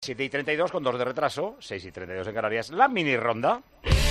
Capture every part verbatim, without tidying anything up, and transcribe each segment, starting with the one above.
siete y treinta y dos con dos de retraso, seis y treinta y dos en Canarias, la mini ronda.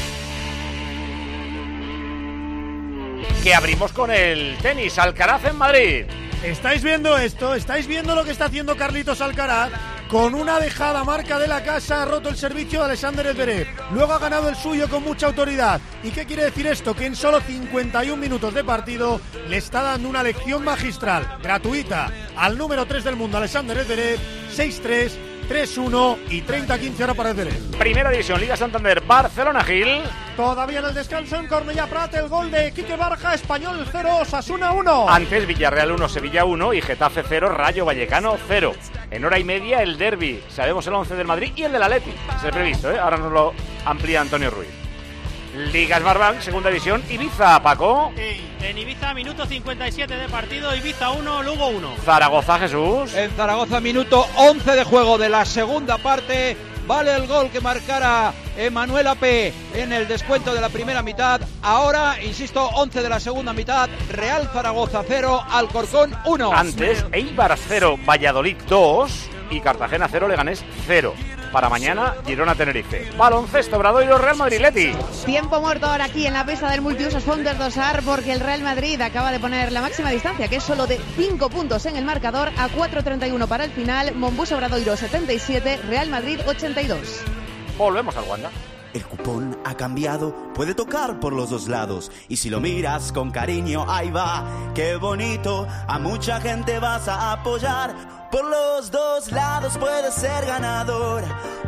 Que abrimos con el tenis, Alcaraz en Madrid. ¿Estáis viendo esto? ¿Estáis viendo lo que está haciendo Carlitos Alcaraz? Con una dejada marca de la casa ha roto el servicio de Alexander Zverev. Luego ha ganado el suyo con mucha autoridad. ¿Y qué quiere decir esto? Que en solo cincuenta y un minutos de partido le está dando una lección magistral, gratuita, al número tres del mundo, Alexander Zverev, seis tres, tres uno y treinta quince ahora para Zverev. Primera división, Liga Santander, Barcelona Gil. Todavía en el descanso en Cornellà Prat, el gol de Quique Barja, Español cero, Osasuna uno. Antes Villarreal uno, Sevilla uno y Getafe cero, Rayo Vallecano cero. En hora y media el derbi, sabemos el once del Madrid y el del Atleti. Es el previsto, ¿eh? Ahora nos lo amplía Antonio Ruiz. Liga Smartbank, segunda división, Ibiza, Paco. Sí, en Ibiza, minuto cincuenta y siete de partido, Ibiza uno, Lugo uno. Zaragoza, Jesús. En Zaragoza, minuto once de juego de la segunda parte. Vale el gol que marcara Emanuel Ape en el descuento de la primera mitad. Ahora, insisto, once de la segunda mitad. Real Zaragoza cero, Alcorcón uno. Antes, Eibar cero, Valladolid dos y Cartagena cero, Leganés cero. Para mañana, Girona-Tenerife. Baloncesto, Obradoiro, Real Madrid-Leti. Tiempo muerto ahora aquí en la pista del Multiusos Founders Dosar, porque el Real Madrid acaba de poner la máxima distancia, que es solo de cinco puntos en el marcador, a cuatro treinta y uno para el final. Monbus Obradoiro setenta y siete, Real Madrid ochenta y dos. Volvemos al Wanda. El cupón ha cambiado, puede tocar por los dos lados. Y si lo miras con cariño, ahí va, qué bonito. A mucha gente vas a apoyar. Por los dos lados puedes ser ganador.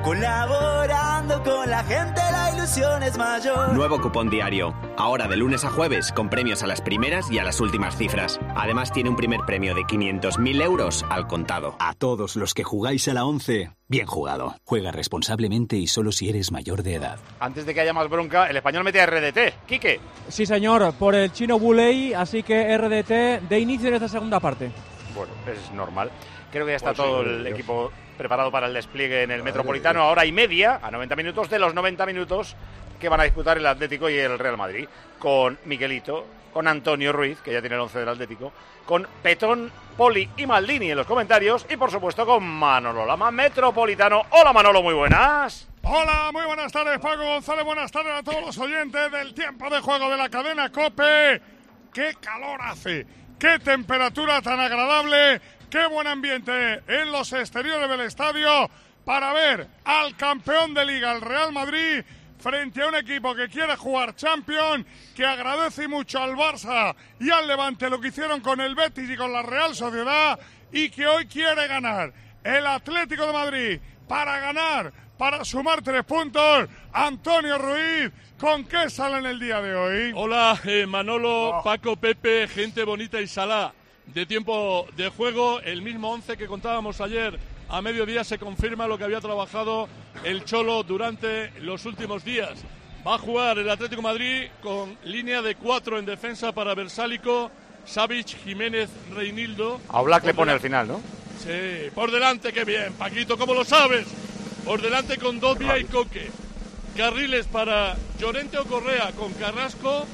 Colaborando con la gente la ilusión es mayor. Nuevo cupón diario. Ahora de lunes a jueves con premios a las primeras y a las últimas cifras. Además tiene un primer premio de quinientos mil euros al contado. A todos los que jugáis a la once, bien jugado. Juega responsablemente y solo si eres mayor de edad. Antes de que haya más bronca, el Español mete a R D T. Quique. Sí, señor, por el chino Buley, así que R D T de inicio en esta segunda parte. Bueno, es normal. Creo que ya está pues todo sí, el Dios. equipo preparado para el despliegue en el Madre Metropolitano a hora y media, a noventa minutos de los noventa minutos que van a disputar el Atlético y el Real Madrid, con Miguelito, con Antonio Ruiz, que ya tiene el once del Atlético, con Petón, Poli y Maldini en los comentarios, y por supuesto con Manolo Lama, Metropolitano. Hola Manolo, muy buenas. Hola, muy buenas tardes, Paco González, buenas tardes a todos los oyentes del tiempo de juego de la cadena COPE. ¡Qué calor hace! ¡Qué temperatura tan agradable! ¡Qué buen ambiente en los exteriores del estadio para ver al campeón de Liga, el Real Madrid, frente a un equipo que quiere jugar Champions, que agradece mucho al Barça y al Levante lo que hicieron con el Betis y con la Real Sociedad, y que hoy quiere ganar el Atlético de Madrid para ganar, para sumar tres puntos. Antonio Ruiz, ¿con qué sale en el día de hoy? Hola, eh, Manolo, Oh. Paco, Pepe, gente bonita y salá. De tiempo de juego, el mismo once que contábamos ayer a mediodía, se confirma lo que había trabajado el Cholo durante los últimos días. Va a jugar el Atlético de Madrid con línea de cuatro en defensa para Versálico, Savic, Jiménez, Reinildo. A Oblak le Por pone al delan- final, ¿no? Sí, por delante, qué bien, Paquito, ¿cómo lo sabes? Por delante con Dobia y Coque. Carriles para Llorente o Correa con Carrasco.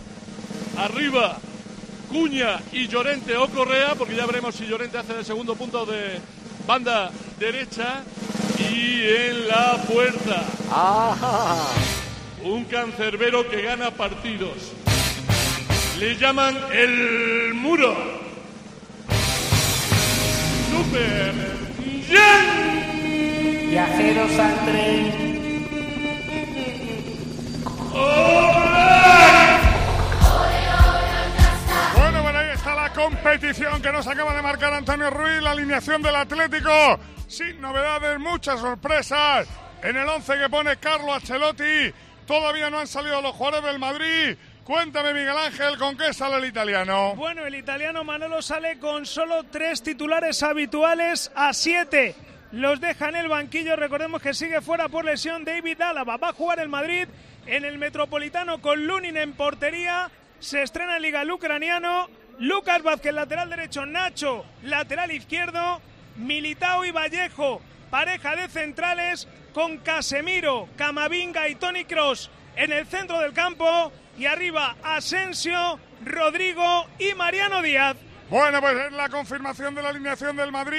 Arriba Cuña y Llorente o Correa, porque ya veremos si Llorente hace el segundo punto de banda derecha. Y en la puerta, ¡Ah! un cancerbero que gana partidos. Le llaman el muro. Super Jan. Viajeros al tren. Bueno, bueno, ahí está la competición que nos acaba de marcar Antonio Ruiz, la alineación del Atlético, sin novedades, muchas sorpresas. En el once que pone Carlo Ancelotti, todavía no han salido los jugadores del Madrid. Cuéntame, Miguel Ángel, ¿con qué sale el italiano? Bueno, el italiano Manolo sale con solo tres titulares habituales, a siete los deja en el banquillo. Recordemos que sigue fuera por lesión David Álava. Va a jugar el Madrid en el Metropolitano con Lunin en portería. Se estrena en Liga el ucraniano. Lucas Vázquez, lateral derecho. Nacho, lateral izquierdo. Militao y Vallejo, pareja de centrales, con Casemiro, Camavinga y Toni Kroos en el centro del campo. Y arriba Asensio, Rodrigo y Mariano Díaz. Bueno, pues es la confirmación de la alineación del Madrid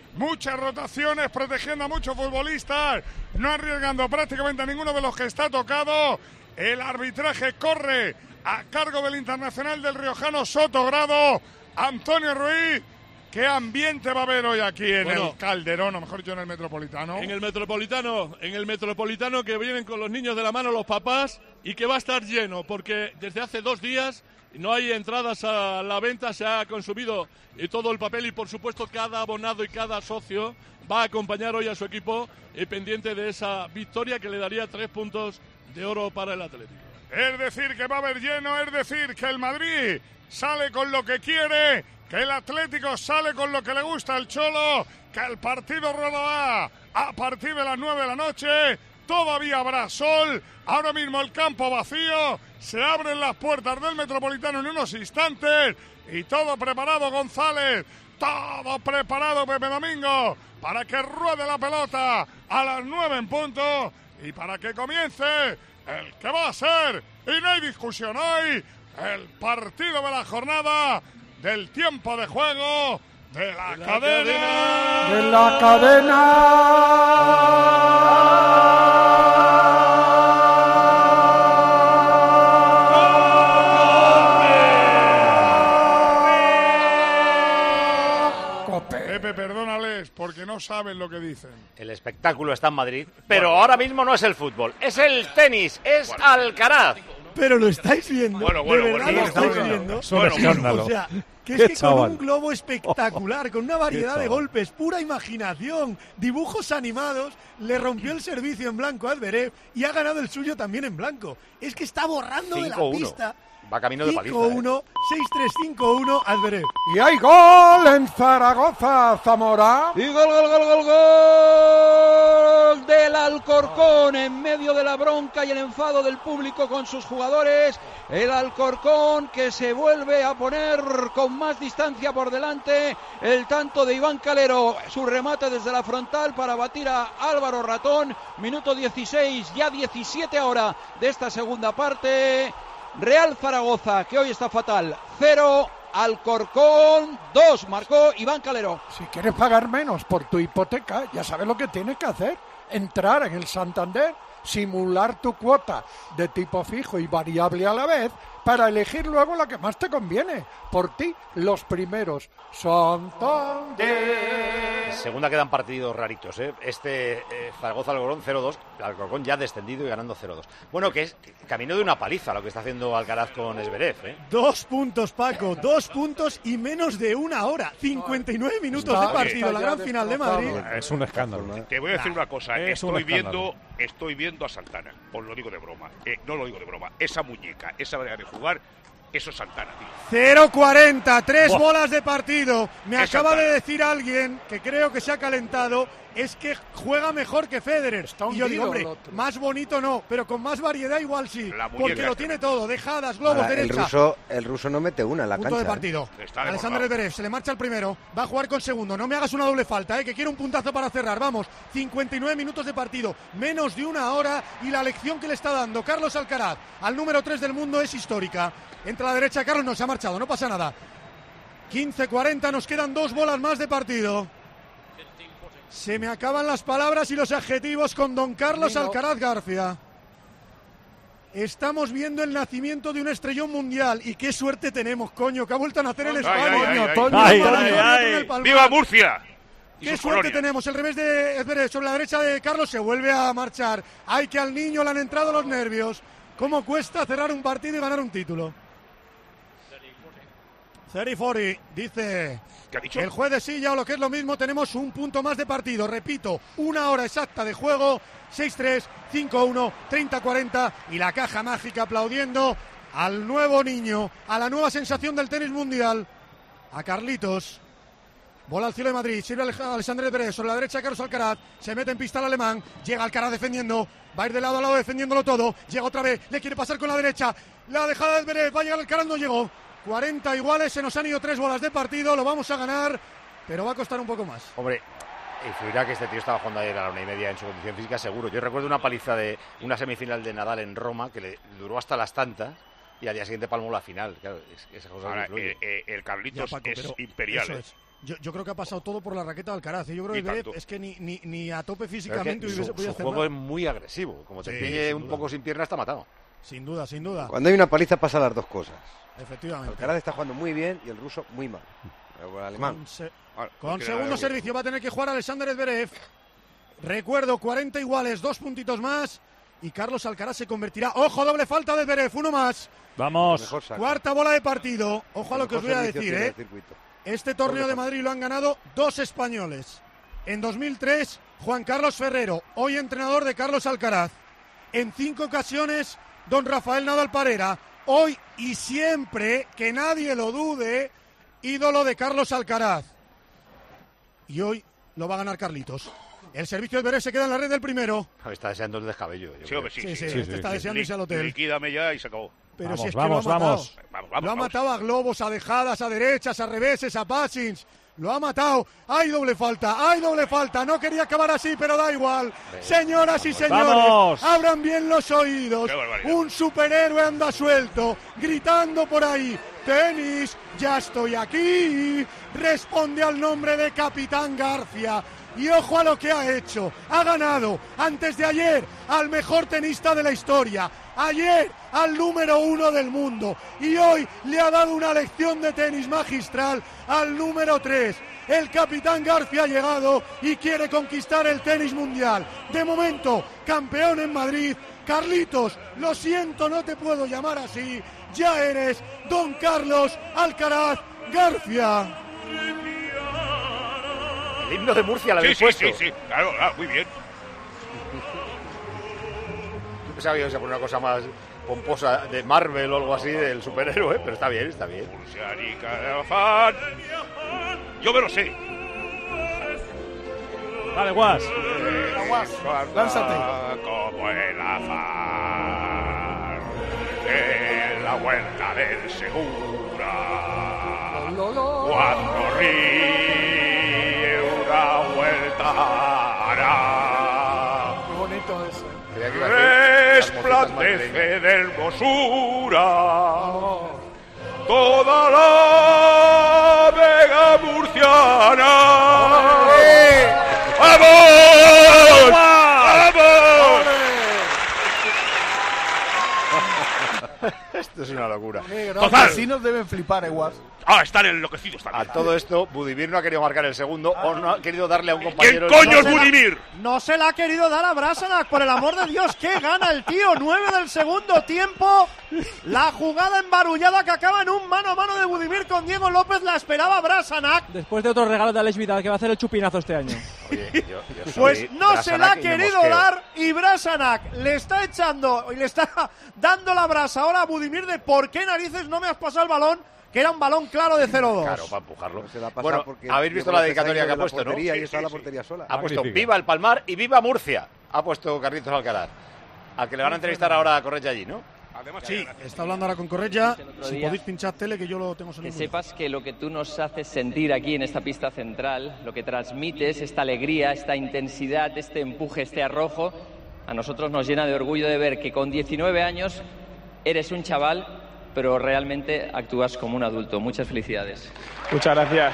muchas rotaciones, protegiendo a muchos futbolistas, no arriesgando prácticamente a ninguno de los que está tocado. El arbitraje corre a cargo del internacional del riojano Sotogrado, Antonio Ruiz. ¿Qué ambiente va a haber hoy aquí en bueno, el Calderón, o mejor dicho, en el Metropolitano? En el Metropolitano, en el Metropolitano, que vienen con los niños de la mano los papás y que va a estar lleno, porque desde hace dos días no hay entradas a la venta, se ha consumido y todo el papel y por supuesto cada abonado y cada socio va a acompañar hoy a su equipo eh, pendiente de esa victoria que le daría tres puntos de oro para el Atlético. Es decir, que va a haber lleno, es decir, que el Madrid sale con lo que quiere, que el Atlético sale con lo que le gusta al Cholo, que el partido rodará a partir de las nueve de la noche. Todavía habrá sol, ahora mismo el campo vacío, se abren las puertas del Metropolitano en unos instantes y todo preparado, González, todo preparado, Pepe Domingo, para que ruede la pelota a las nueve en punto y para que comience el que va a ser, y no hay discusión hoy, el partido de la jornada, del tiempo de juego, de la, de la cadena. cadena. De la cadena. Pepe, perdónales, porque no saben lo que dicen. El espectáculo está en Madrid, pero ahora mismo no es el fútbol, es el tenis, es Alcaraz. Pero lo estáis viendo. Bueno, bueno, ¿De verdad bueno, lo estáis bueno, viendo? Es un escándalo. O sea, que es Qué que chaval. con un globo espectacular, con una variedad de chaval. golpes, pura imaginación, dibujos animados, le rompió el servicio en blanco a Zverev y ha ganado el suyo también en blanco. Es que está borrando de la cinco uno. pista. Va camino de paliza. cinco uno, seis tres, cinco uno, Zverev. Y hay gol en Zaragoza, Zamora. Y gol, gol, gol, gol, gol del Alcorcón en medio de la bronca y el enfado del público con sus jugadores. El Alcorcón que se vuelve a poner con más distancia por delante. El tanto de Iván Calero, su remate desde la frontal para batir a Álvaro Ratón. Minuto dieciséis, ya diecisiete ahora de esta segunda parte. Real Zaragoza, que hoy está fatal, cero, Alcorcón dos, marcó Iván Calero. Si quieres pagar menos por tu hipoteca, ya sabes lo que tienes que hacer. Entrar en el Santander, simular tu cuota de tipo fijo y variable a la vez, para elegir luego la que más te conviene. Por ti, los primeros. Santander. Segunda quedan partidos raritos, ¿eh? Este eh, Zaragoza-Alcorcón cero dos, el Alcorcón ya descendido y ganando cero dos. Bueno, que es camino de una paliza lo que está haciendo Alcaraz con Zverev, ¿eh? Dos puntos, Paco, dos puntos y menos de una hora. cincuenta y nueve minutos Está- de partido, está la ya gran final de Madrid. Es un escándalo. Te voy a decir una cosa, Es un estoy escándalo. viendo, estoy viendo a Santana, os lo digo de broma, eh, no lo digo de broma, esa muñeca, esa manera de jugar, eso es Santana, tío. cero cuarenta, tres Buah. bolas de partido. Me Es acaba Santana. de decir alguien que creo que se ha calentado, es que juega mejor que Federer. Y yo hundido digo, hombre, el otro. más bonito no, pero con más variedad igual sí. muñeca Porque lo esta. tiene todo, dejadas, globos, Ahora, el derecha. ruso, el ruso no mete una en la Punto cancha. de partido. Está Alexander Zverev se le marcha el primero, va a jugar con segundo. No me hagas una doble falta, eh, que quiero un puntazo para cerrar. Vamos, cincuenta y nueve minutos de partido, menos de una hora, y la lección que le está dando Carlos Alcaraz al número tres del mundo es histórica. Entra a la derecha Carlos, no se ha marchado, no pasa nada. quince cuarenta, nos quedan dos bolas más de partido. Se me acaban las palabras y los adjetivos con don Carlos Niño. Alcaraz García. Estamos viendo el nacimiento de un estrellón mundial. Y qué suerte tenemos, coño, que ha vuelto a nacer en Ay, España. ay, ay, Coño, ay. Toño, Ay, Toño, ay, Toño, ay. con el Palmar. ¡Viva Murcia! Y Qué sus suerte colonias. tenemos. El revés de Zverev sobre la derecha de Carlos se vuelve a marchar. Hay que al niño le han entrado los nervios. ¿Cómo cuesta cerrar un partido y ganar un título? Cerifori dice ¿Qué ha dicho? el juez de silla, o lo que es lo mismo, tenemos un punto más de partido. Repito, una hora exacta de juego. seis tres, cinco uno, treinta cuarenta. Y la caja mágica aplaudiendo al nuevo niño, a la nueva sensación del tenis mundial, a Carlitos. Bola al cielo de Madrid, sirve a Alexander Zverev, sobre la derecha Carlos Alcaraz, se mete en pista el alemán, llega Alcaraz defendiendo, va a ir de lado a lado defendiéndolo todo, llega otra vez, le quiere pasar con la derecha, la dejada de Zverev, va a llegar Alcaraz, no llegó. cuarenta iguales, se nos han ido tres bolas de partido, lo vamos a ganar, pero va a costar un poco más. Hombre, influirá que este tío estaba jugando ayer a la una y media en su condición física, seguro. Yo recuerdo una paliza de una semifinal de Nadal en Roma que le duró hasta las tantas y al día siguiente palmó la final. Claro, es, esa cosa Ahora, influye. eh, eh, el Carlitos Ya, Paco, es pero imperial. eso ¿eh? es. Yo, yo creo que ha pasado todo por la raqueta de Alcaraz. Yo creo Y que tanto. es que ni, ni, ni a tope Pero es físicamente que hubiese su, podido su hacer juego nada. es muy agresivo. Como te Sí, pille sin un duda. poco sin pierna, está matado. Sin duda, sin duda. Cuando hay una paliza pasa las dos cosas. Efectivamente. Alcaraz está jugando muy bien y el ruso muy mal. El alemán. Con, se- Ahora, con porque segundo era- servicio va a tener que jugar Alexander Zverev. Recuerdo, cuarenta iguales, dos puntitos más. Y Carlos Alcaraz se convertirá. ¡Ojo, doble falta de Zverev! Uno más. Vamos. Mejor saca. Cuarta bola de partido. Ojo a lo que os voy a decir, ¿eh? Este torneo de Madrid lo han ganado dos españoles. En dos mil tres, Juan Carlos Ferrero, hoy entrenador de Carlos Alcaraz. En cinco ocasiones, don Rafael Nadal Parera. Hoy y siempre, que nadie lo dude, ídolo de Carlos Alcaraz. Y hoy lo va a ganar Carlitos. El servicio de Zverev se queda en la red del primero. Está deseando el descabello. yo Sí, creo. hombre, sí, Sí, sí. sí, este está deseando irse al hotel. Liquídame ya y se acabó. Pero Vamos, si es que vamos, lo ha matado. vamos. Vamos, vamos, Lo ha vamos. matado a globos, a dejadas, a derechas, a reveses, a passings. Lo ha matado. Hay doble falta, hay doble falta. No quería acabar así, pero da igual. Señoras y señores, Vamos. abran bien los oídos. Qué barbaridad. Un superhéroe anda suelto, gritando por ahí. Tenis, ya estoy aquí. Responde al nombre de Capitán García. Y ojo a lo que ha hecho. Ha ganado antes de ayer al mejor tenista de la historia. Ayer al número uno del mundo. Y hoy le ha dado una lección de tenis magistral al número tres. El Capitán García ha llegado y quiere conquistar el tenis mundial. De momento, campeón en Madrid. Carlitos, lo siento, no te puedo llamar así. Ya eres Don Carlos Alcaraz García. El himno de Murcia la Sí, habéis sí, puesto. sí, sí. Claro, claro, muy bien. Yo pensaba que ibas a poner una cosa más pomposa de Marvel o algo así del superhéroe, pero está bien, está bien. Afán. Yo me lo sé. Vale, Guas. Lánzate. Como el afán de la vuelta del Segura. Cuando ríe una vuelta hará. Qué bonito eso. Resplandece de hermosura toda la vega murciana. ¡Vamos! ¡Vamos! Esto es una locura. Los vecinos deben flipar, igual. Ah, están enloquecidos también. A todo esto, Budimir no ha querido marcar el segundo o no ha querido darle a un ¿Quién compañero. coño es No se la- Budimir? No se la ha querido dar a Brasanac, por el amor de Dios. ¿Qué gana el tío? Nueve del segundo tiempo. La jugada embarullada que acaba en un mano a mano de Budimir con Diego López la esperaba Brasanac. Después de otro regalo de Alex Vidal, que va a hacer el chupinazo este año. Oye, yo, yo soy Pues no se la ha Brasanac y me querido mosqueo. dar y Brasanac le está echando y le está dando la brasa ahora a Budimir de por qué narices no me has pasado el balón, que era un balón claro de cero dos. Claro, para empujarlo. Se la ha pasado Bueno, porque habéis visto Diego la López dedicatoria ha que ha ido de la puesto, ¿no? portería y Sí, está sí, la sí. portería sola. Ha puesto Magnífica. viva el Palmar y viva Murcia. Ha puesto Carlitos Alcaraz. Al que le van a entrevistar ahora a Correia allí, ¿no? Sí, está hablando ahora con Correia. otro Si día. podéis pinchar tele, que yo lo tengo Que sonido. sepas que lo que tú nos haces sentir aquí en esta pista central, lo que transmites, esta alegría, esta intensidad, este empuje, este arrojo, a nosotros nos llena de orgullo de ver que con diecinueve años eres un chaval, pero realmente actúas como un adulto. Muchas felicidades. Muchas gracias.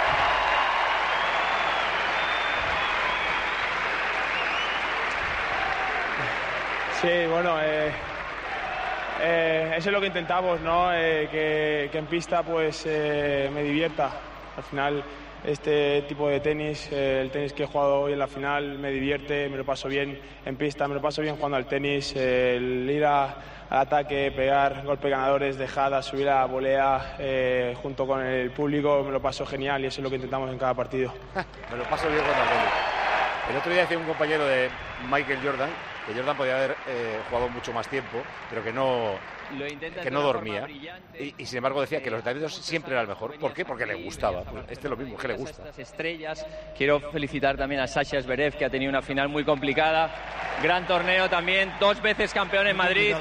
Sí, bueno, eh, eh, eso es lo que intentamos, ¿no? Eh, que, que en pista pues eh, me divierta. Al final este tipo de tenis, eh, el tenis que he jugado hoy en la final me divierte, me lo paso bien en pista, me lo paso bien jugando al tenis, eh, el ir a, al ataque, pegar golpes ganadores, dejadas, subir a la volea eh, junto con el público, me lo paso genial y eso es lo que intentamos en cada partido. Me lo paso bien con la tele. El otro día decía un compañero de Michael Jordan que Jordan podía haber eh, jugado mucho más tiempo, pero que no, Lo intentas que de no una dormía. Y, y sin embargo decía que los Davidos siempre era el mejor. ¿Por qué? Porque le gustaba. Pues este es lo mismo, que le gusta. Estas estrellas. Quiero felicitar también a Sasha Zverev, que ha tenido una final muy complicada. Gran torneo también, dos veces campeón en Madrid.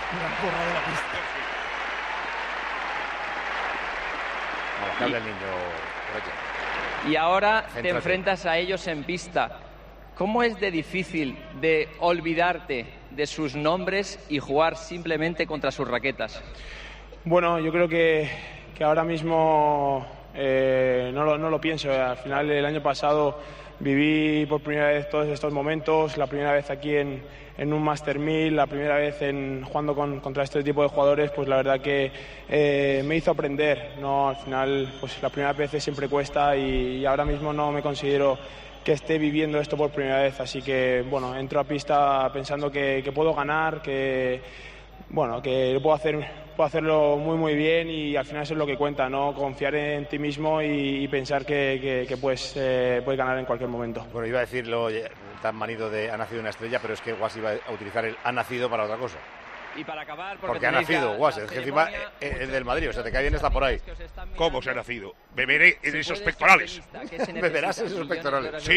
Vamos, que hable el niño. Correia. Y ahora te Céntrate. enfrentas a ellos en pista. ¿Cómo es de difícil de olvidarte de sus nombres y jugar simplemente contra sus raquetas? Bueno, yo creo que, que ahora mismo eh, no, lo, no lo pienso. Al final, el año pasado viví por primera vez todos estos momentos, la primera vez aquí en, en un Master mil, la primera vez en, jugando con, contra este tipo de jugadores, pues la verdad que eh, me hizo aprender, ¿no? Al final, pues las primeras veces siempre cuesta y, y ahora mismo no me considero que esté viviendo esto por primera vez, así que bueno, entro a pista pensando que, que puedo ganar, que bueno, que puedo hacer puedo hacerlo muy muy bien y al final eso es lo que cuenta, ¿no? Confiar en ti mismo y, y pensar que, que, que puedes, eh, puedes ganar en cualquier momento. Bueno, iba a decirlo tan manido de ha nacido una estrella, pero es que Guas iba a utilizar el ha nacido para otra cosa. Y para acabar, porque, porque ha nacido, Guas, es que encima es del Madrid, o sea, te cae bien, está por ahí. ¿Cómo se ha nacido? Beberé en esos pectorales. Beberás en esos pectorales. Sí.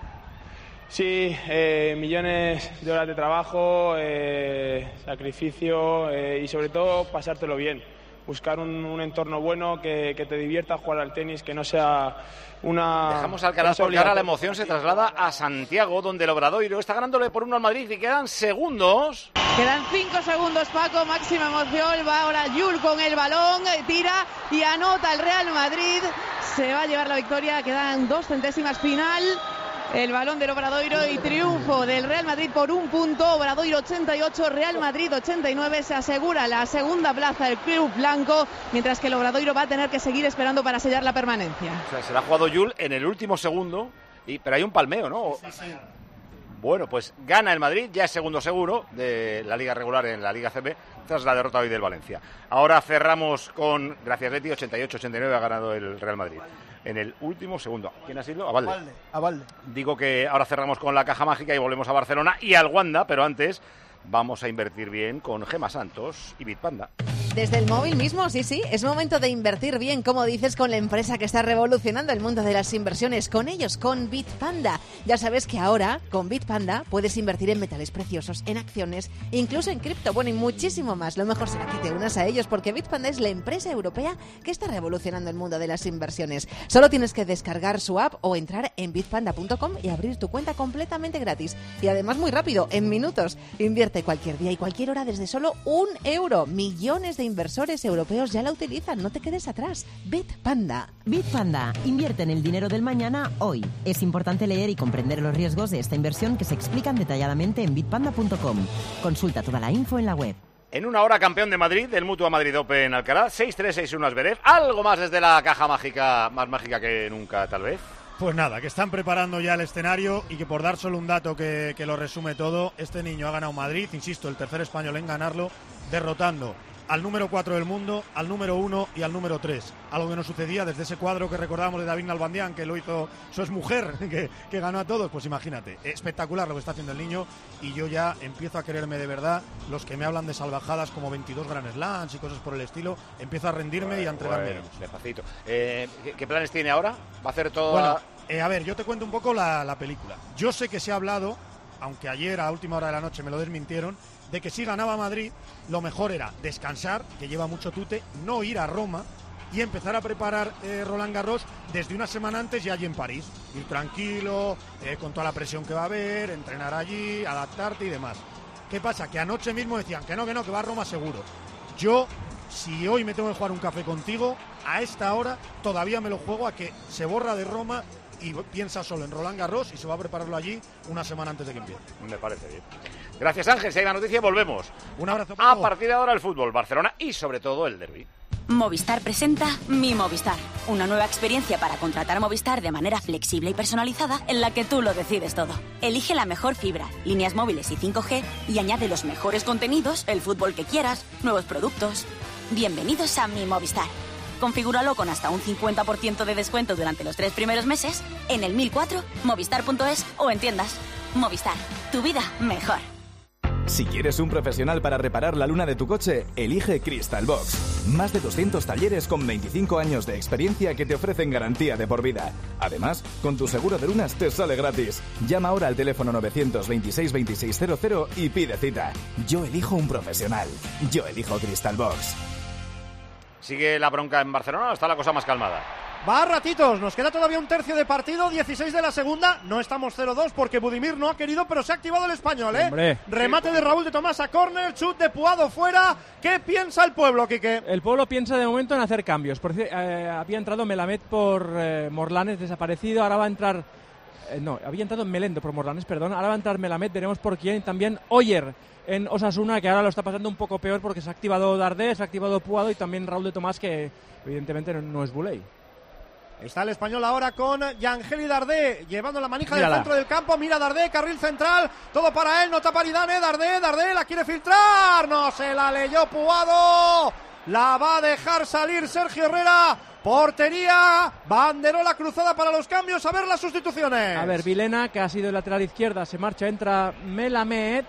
Sí, eh, millones de horas de trabajo, eh, sacrificio eh, y sobre todo pasártelo bien. Buscar un, un entorno bueno que, que te divierta jugar al tenis, que no sea una... Dejamos Alcaraz porque ahora la emoción se traslada a Santiago, donde el Obradoiro está ganándole por uno al Madrid y quedan segundos. Quedan cinco segundos, Paco, máxima emoción. Va ahora Yul con el balón, tira y anota el Real Madrid. Se va a llevar la victoria, quedan dos centésimas final. El balón del Obradoiro y triunfo del Real Madrid por un punto. Obradoiro ochenta y ocho, Real Madrid ochenta y nueve. Se asegura la segunda plaza del club blanco, mientras que el Obradoiro va a tener que seguir esperando para sellar la permanencia. O sea, se la ha jugado Yul en el último segundo, y, pero hay un palmeo, ¿no? Sí, sí. Bueno, pues gana el Madrid, ya es segundo seguro de la liga regular en la Liga C B, tras la derrota hoy del Valencia. Ahora cerramos con, gracias Leti, ochenta y ocho ochenta y nueve ha ganado el Real Madrid. En el último segundo. ¿Quién ha sido? Abalde. Abalde. Abalde. Digo que ahora cerramos con la caja mágica y volvemos a Barcelona y al Wanda, pero antes vamos a invertir bien con Gemma Santos y Bitpanda. Desde el móvil mismo, sí, sí, es momento de invertir bien, como dices, con la empresa que está revolucionando el mundo de las inversiones, con ellos, con Bitpanda. Ya sabes que ahora, con Bitpanda, puedes invertir en metales preciosos, en acciones, incluso en cripto, bueno, y muchísimo más. Lo mejor será que te unas a ellos, porque Bitpanda es la empresa europea que está revolucionando el mundo de las inversiones. Solo tienes que descargar su app o entrar en bitpanda punto com y abrir tu cuenta completamente gratis. Y además muy rápido, en minutos. Invierte cualquier día y cualquier hora desde solo un euro. Millones de inversores europeos ya la utilizan, no te quedes atrás. Bitpanda. Bitpanda, invierte en el dinero del mañana hoy. Es importante leer y comprender los riesgos de esta inversión que se explican detalladamente en bitpanda punto com. Consulta toda la info en la web. En una hora, campeón de Madrid, del Mutua Madrid Open Alcaraz, seis tres seis uno Zverev. Algo más desde la caja mágica, más mágica que nunca, tal vez. Pues nada, que están preparando ya el escenario y que por dar solo un dato que, que lo resume todo, este niño ha ganado Madrid, insisto, el tercer español en ganarlo, derrotando al número cuatro del mundo, al número uno y al número tres. Algo que no sucedía desde ese cuadro que recordamos de David Nalbandián, que lo hizo su exmujer, que, que ganó a todos. Pues imagínate, espectacular lo que está haciendo el niño, y yo ya empiezo a quererme de verdad. Los que me hablan de salvajadas como veintidós Grand Slams y cosas por el estilo, empiezo a rendirme bueno, y a entregarme. Bueno, despacito. Eh, ¿qué, ¿Qué planes tiene ahora? ¿Va a hacer todo? Bueno, a... eh, a ver, yo te cuento un poco la, la película. Yo sé que se ha hablado, aunque ayer a última hora de la noche me lo desmintieron, de que si ganaba Madrid, lo mejor era descansar, que lleva mucho tute, no ir a Roma y empezar a preparar eh, Roland Garros desde una semana antes y allí en París. Ir tranquilo, eh, con toda la presión que va a haber, entrenar allí, adaptarte y demás. ¿Qué pasa? Que anoche mismo decían que no, que no, que va a Roma seguro. Yo, si hoy me tengo que jugar un café contigo, a esta hora todavía me lo juego a que se borra de Roma y piensa solo en Roland Garros y se va a prepararlo allí una semana antes de que empiece. Me parece bien. Gracias, Ángel. Si hay más noticia, volvemos. Un abrazo. A partir de ahora, el fútbol, Barcelona y sobre todo el derbi. Movistar presenta Mi Movistar, una nueva experiencia para contratar Movistar de manera flexible y personalizada en la que tú lo decides todo. Elige la mejor fibra, líneas móviles y cinco G y añade los mejores contenidos, el fútbol que quieras, nuevos productos. Bienvenidos a Mi Movistar. Configúralo con hasta un cincuenta por ciento de descuento durante los tres primeros meses en el mil cuatro, movistar punto es o en tiendas. Movistar, tu vida mejor. Si quieres un profesional para reparar la luna de tu coche, elige Crystal Box. Más de doscientos talleres con veinticinco años de experiencia que te ofrecen garantía de por vida. Además, con tu seguro de lunas te sale gratis. Llama ahora al teléfono novecientos veintiséis veintiséis cero cero y pide cita. Yo elijo un profesional. Yo elijo Crystal Box. ¿Sigue la bronca en Barcelona o está la cosa más calmada? Va a ratitos, nos queda todavía un tercio de partido, dieciséis de la segunda, no estamos cero dos porque Budimir no ha querido, pero se ha activado el español, ¿eh? Hombre. Remate de Raúl de Tomás a córner, chut de Puado fuera. ¿Qué piensa el pueblo, Quique? El pueblo piensa de momento en hacer cambios. Por, eh, había entrado Melamed por eh, Morlanes, desaparecido, ahora va a entrar... Eh, no, había entrado Melendo por Morlanes, perdón, ahora va a entrar Melamed, veremos por quién, también Oyer en Osasuna, que ahora lo está pasando un poco peor porque se ha activado Dardé, se ha activado Puado y también Raúl de Tomás, que evidentemente no, no es Buley. Está el español ahora con Yangeli Dardé, llevando la manija Mírala. del centro del campo. Mira Dardé, carril central, todo para él, no tapa ni Dane. Dardé, Dardé, la quiere filtrar, no se la leyó Puado. La va a dejar salir Sergio Herrera. Portería, banderola cruzada para los cambios. A ver las sustituciones. A ver, Vilena, que ha sido el lateral izquierda, se marcha, entra Melamed.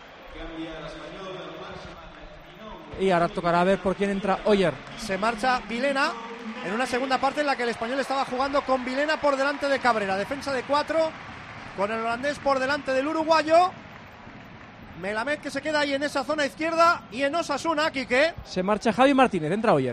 Y ahora tocará ver por quién entra Oyer. Se marcha Vilena en una segunda parte en la que el español estaba jugando con Vilena por delante de Cabrera. Defensa de cuatro, con el holandés por delante del uruguayo. Melamed que se queda ahí en esa zona izquierda. Y en Osasuna, Quique. Se marcha Javi Martínez, entra Oyer.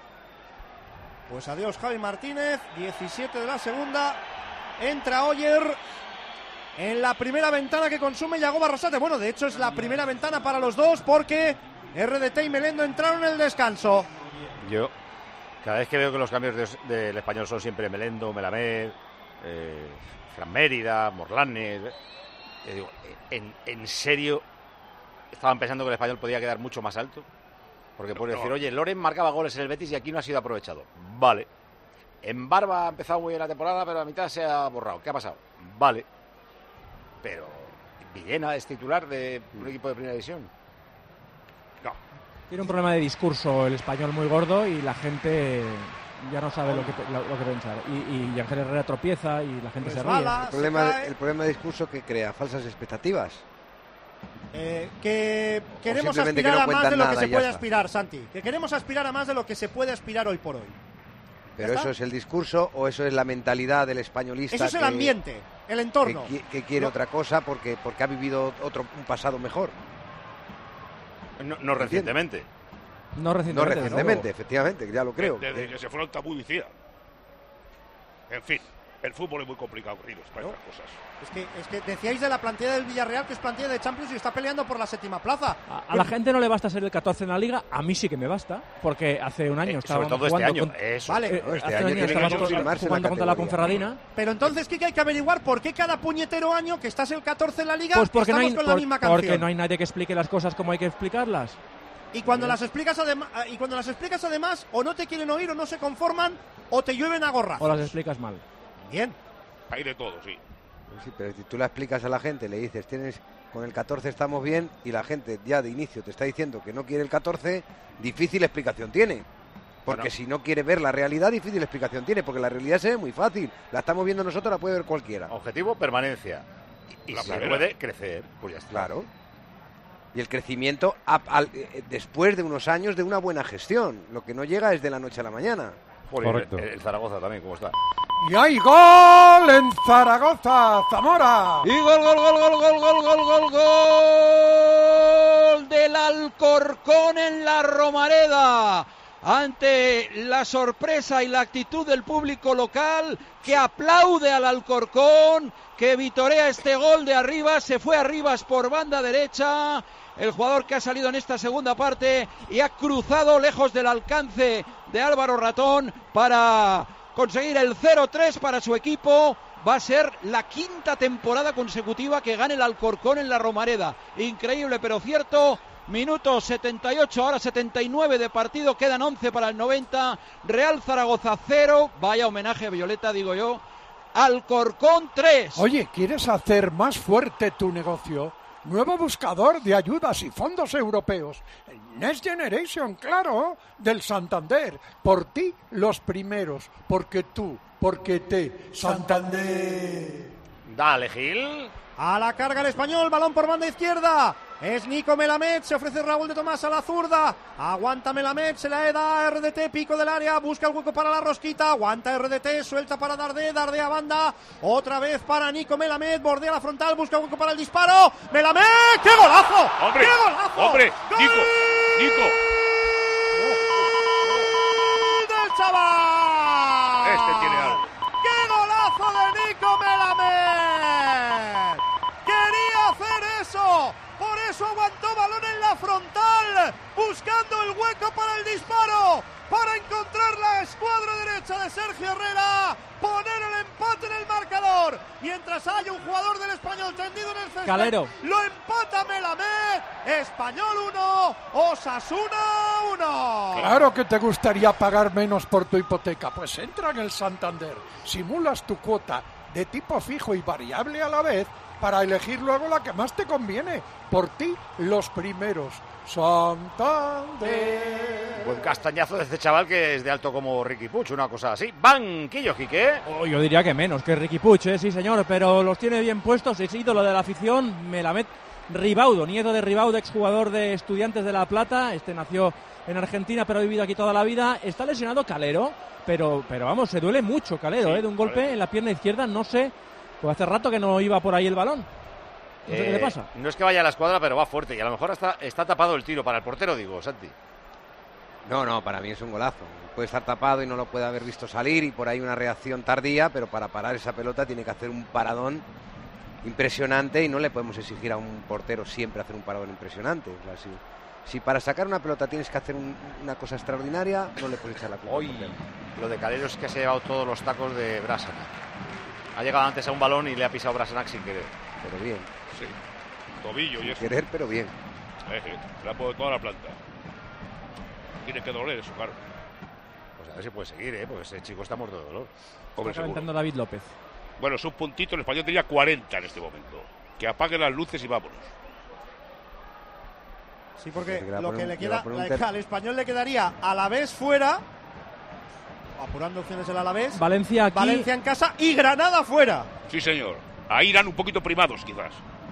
Pues adiós Javi Martínez, diecisiete de la segunda. Entra Oyer en la primera ventana que consume Yago Barrasate. Bueno, de hecho es la primera ventana para los dos porque R D T y Melendo entraron en el descanso. Yo, cada vez que veo que los cambios de, del español son siempre Melendo, Melamed, eh, Fran Mérida, Morlanes, eh, digo, ¿en, ¿en serio estaban pensando que el español podía quedar mucho más alto? Porque puedes no. decir, oye, Loren marcaba goles en el Betis y aquí no ha sido aprovechado. Vale. En Barba ha empezado muy bien la temporada, pero a mitad se ha borrado. ¿Qué ha pasado? Vale. Pero Villena es titular de un equipo de primera división. No. Tiene un problema de discurso el español muy gordo y la gente ya no sabe lo que, lo, lo que pensar. Y, y Ángel Herrera tropieza y la gente Pues se bala, ríe. El problema, el problema de discurso que crea falsas expectativas. Eh, que queremos simplemente aspirar que no a más cuentan de lo nada que y se ya puede está. aspirar, Santi. Que queremos aspirar a más de lo que se puede aspirar hoy por hoy. Pero ¿Ya eso está? es el discurso o eso es la mentalidad del españolista. Eso es el que- ambiente, el entorno. Que, qui- que quiere Lo- otra cosa porque, porque ha vivido otro un pasado mejor. No, no recientemente. No No recientemente. recientemente, efectivamente, ya lo creo. Desde que se fueron Tabú y Vicía. En fin, el fútbol es muy complicado, queridos, para estas cosas. Es que, es que decíais de la plantilla del Villarreal que es plantilla de Champions y está peleando por la séptima plaza. A, a la gente no le basta ser el catorce en la liga, a mí sí que me basta, porque hace un año Eh, estábamos sobre todo este jugando año, con- eso. Vale, eh, No, este hace año un año tiene que estábamos confirmarse la jugando contra la categoría. Ponferradina. Pero entonces, Kike, hay que averiguar por qué cada puñetero año que estás el catorce en la liga Pues porque no, estamos hay, con la por- misma canción. porque no hay nadie que explique las cosas como hay que explicarlas. Y cuando las explicas además, y cuando las explicas además, o no te quieren oír o no se conforman, o te llueven a gorra. O las explicas mal. Bien. Hay de todo, sí. Sí, pero si tú la explicas a la gente, le dices, tienes con el catorce estamos bien, y la gente ya de inicio te está diciendo que no quiere el catorce, difícil explicación tiene. Porque Bueno. si no quiere ver la realidad, difícil explicación tiene, porque la realidad se ve muy fácil. La estamos viendo nosotros, la puede ver cualquiera. Objetivo, permanencia. Y, y La si primera. puede crecer, pues ya está. Claro. Y el crecimiento a- al- eh, después de unos años de una buena gestión. Lo que no llega es de la noche a la mañana. Joder, Correcto. El, el Zaragoza también, ¿cómo está? Y hay gol en Zaragoza, Zamora. Y gol, gol, gol, gol, gol, gol, gol, gol, gol del Alcorcón en la Romareda. Ante la sorpresa y la actitud del público local que aplaude al Alcorcón, que vitorea este gol de arriba, se fue Arribas por banda derecha, el jugador que ha salido en esta segunda parte y ha cruzado lejos del alcance de Álvaro Ratón para conseguir el cero tres para su equipo. Va a ser la quinta temporada consecutiva que gane el Alcorcón en la Romareda. Increíble pero cierto. Minuto setenta y ocho, ahora setenta y nueve de partido, quedan once para el noventa. Real Zaragoza cero, vaya homenaje a Violeta, digo yo. Alcorcón tres. Oye, ¿quieres hacer más fuerte tu negocio? Nuevo buscador de ayudas y fondos europeos. Next Generation, claro, del Santander. Por ti, los primeros. Porque tú, porque te. Santander. Dale, Gil. A la carga el español, balón por banda izquierda. Es Nico Melamed, se ofrece Raúl de Tomás a la zurda. Aguanta Melamed, se la da a R D T, pico del área, busca el hueco para la rosquita. Aguanta R D T, suelta para Dardé, Dardé a banda. Otra vez para Nico Melamed, bordea la frontal, busca el hueco para el disparo. ¡Melamed! ¡Qué golazo! ¡Hombre! ¡Qué golazo! ¡Hombre! ¡Gol ¡Nico! ¡Nico! del chaval! Este uno. Por eso aguantó balón en la frontal, buscando el hueco para el disparo, para encontrar la escuadra derecha de Sergio Herrera, poner el empate en el marcador. Mientras hay un jugador del Español tendido en el césped, Calero. Lo empata Melamed. Español uno, Osasuna uno. Claro que te gustaría pagar menos por tu hipoteca. Pues entra en el Santander, simulas tu cuota de tipo fijo y variable a la vez para elegir luego la que más te conviene. Por ti, los primeros. Santander. Buen castañazo de este chaval que es de alto como Riqui Puig, una cosa así. Banquillo, Quique. Oh, yo diría que menos que Riqui Puig, ¿eh? Sí señor, pero los tiene bien puestos, es ídolo de la afición. Melamed Ribaudo, nieto de Ribaudo, exjugador de Estudiantes de La Plata. Este nació en Argentina pero ha vivido aquí toda la vida. Está lesionado Calero, pero, pero vamos, se duele mucho Calero, sí, ¿eh? De un golpe en la pierna izquierda, no sé, pues hace rato que no iba por ahí el balón. No sé eh, qué le pasa. No es que vaya a la escuadra, pero va fuerte y a lo mejor hasta está tapado el tiro para el portero, digo, Santi. No, no, para mí es un golazo. Puede estar tapado y no lo puede haber visto salir y por ahí una reacción tardía, pero para parar esa pelota tiene que hacer un paradón impresionante y no le podemos exigir a un portero siempre hacer un paradón impresionante. O sea, si, si para sacar una pelota tienes que hacer un, una cosa extraordinaria, no le puedes echar la culpa. Hoy lo de Calero es que se ha llevado todos los tacos de Brasanac. Ha llegado antes a un balón y le ha pisado Brasanac sin querer. Pero bien. Sí. Tobillo sin y eso. querer, pero bien. Eh, eh, le ha puesto toda la planta. Tiene que doler eso, claro. Pues a ver si puede seguir, ¿eh? Porque ese chico está muerto de dolor. Está calentando David López. Bueno, es un puntito, el Español tenía cuarenta en este momento. Que apague las luces y vámonos. Sí, porque que lo que un, le queda le la, al Español le quedaría Alavés fuera, apurando opciones el Alavés, Valencia aquí, Valencia en casa y Granada fuera. Sí, señor. Ahí irán un poquito primados, quizás.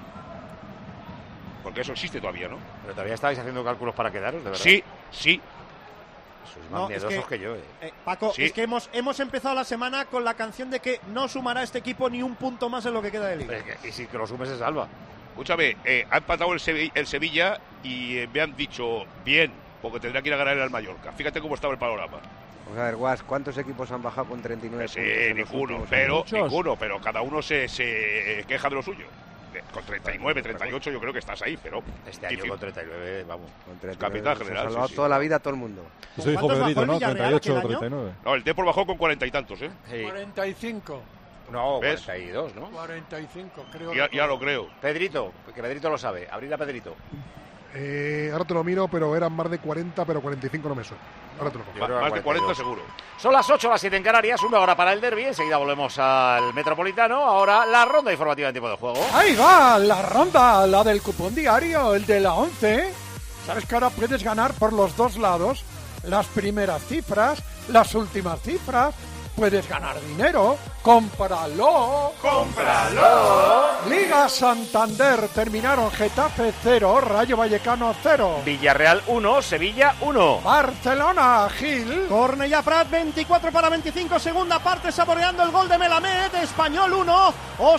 Porque eso existe todavía, ¿no? Pero todavía estáis haciendo cálculos para quedaros, de verdad. Sí, sí. Sois más No, miedosos es que, que yo, ¿eh? eh, Paco, Sí. es que hemos, hemos empezado la semana con la canción de que no sumará este equipo ni un punto más en lo que queda de liga. Es que- y si que lo sumes se salva. Escúchame, eh, ha empatado el, Sevi- el Sevilla y eh, me han dicho bien, porque tendrá que ir a ganar el Mallorca. Fíjate cómo estaba el panorama. Vamos a ver, Guas, ¿cuántos equipos han bajado con treinta y nueve Sí, puntos en los ninguno, últimos pero años? ninguno, pero cada uno se, se queja de lo suyo. De- Con treinta y nueve, treinta y ocho yo creo que estás ahí, pero Este año con treinta y nueve, vamos. Con treinta y nueve, capitán se ha general, salvado sí, sí. toda la vida a todo el mundo. Eso dijo ¿Cuántos Pedrito, bajó el ¿no? Villarreal treinta y ocho o aquel año? treinta y nueve. No, el Depor bajó con cuarenta y tantos, ¿eh? Sí. cuarenta y cinco. No, ¿Ves? cuarenta y dos, ¿no? cuarenta y cinco, creo. Ya, que- ya lo creo. Pedrito, que Pedrito lo sabe. Abrir a Pedrito. Eh, ahora te lo miro, pero eran más de cuarenta, pero cuarenta y cinco no me suena. Ahora te lo Yo pongo. creo que Más de cuarenta cuarenta y dos. seguro. Son las ocho, las siete en Canarias, una hora para el derbi. Enseguida volvemos al Metropolitano. Ahora la ronda informativa en tiempo de juego. Ahí va, la ronda, la del cupón diario, el de la once. ¿Sabes que ahora puedes ganar por los dos lados? Las primeras cifras, las últimas cifras. Puedes ganar dinero. ¡Cómpralo! ¡Cómpralo! Liga Santander terminaron Getafe cero, Rayo Vallecano cero. Villarreal uno, Sevilla uno. Barcelona, Gil. Cornellà Prat, veinticuatro para veinticinco, segunda parte, saboreando el gol de Melamed. Español uno,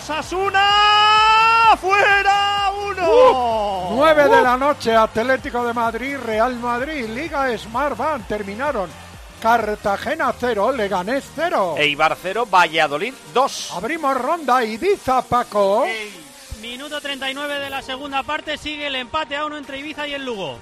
Osasuna fuera uno. Uh, nueve de la noche, Atlético de Madrid, Real Madrid, Liga Smartbank terminaron Cartagena cero, Leganés cero. Eibar cero, Valladolid dos. Abrimos ronda, Ibiza, Paco. Minuto treinta y nueve de la segunda parte, sigue el empate a uno entre Ibiza y el Lugo.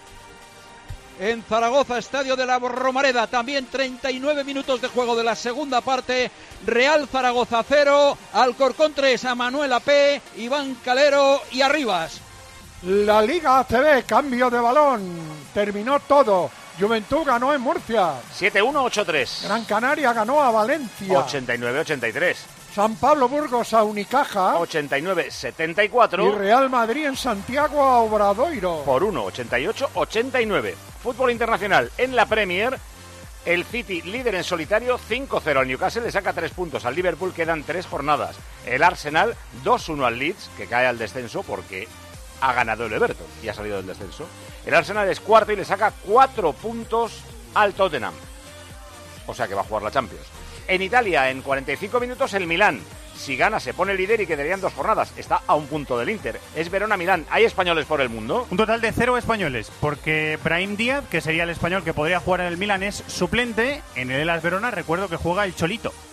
En Zaragoza, estadio de la Romareda, también treinta y nueve minutos de juego de la segunda parte. Real Zaragoza cero, Alcorcón tres, a Manuel P, Iván Calero y Arribas. La Liga A C B, cambio de balón, terminó todo. Juventud ganó en Murcia. siete uno, ocho tres. Gran Canaria ganó a Valencia. ochenta y nueve, ochenta y tres. San Pablo Burgos a Unicaja. ochenta y nueve, setenta y cuatro. Y Real Madrid en Santiago a Obradoiro. Por uno, ochenta y ocho, ochenta y nueve. Fútbol internacional en la Premier. El City, líder en solitario, cinco cero al Newcastle, le saca tres puntos al Liverpool, quedan tres jornadas. El Arsenal, dos uno al Leeds, que cae al descenso porque ha ganado el Everton y ha salido del descenso. El Arsenal es cuarto y le saca cuatro puntos al Tottenham. O sea que va a jugar la Champions. En Italia, en cuarenta y cinco minutos, el Milán. Si gana, se pone líder y quedarían dos jornadas. Está a un punto del Inter. Es Verona-Milán. ¿Hay españoles por el mundo? Un total de cero españoles, porque Brahim Díaz, que sería el español que podría jugar en el Milan, es suplente. En el Hellas Verona, recuerdo que juega el Cholito.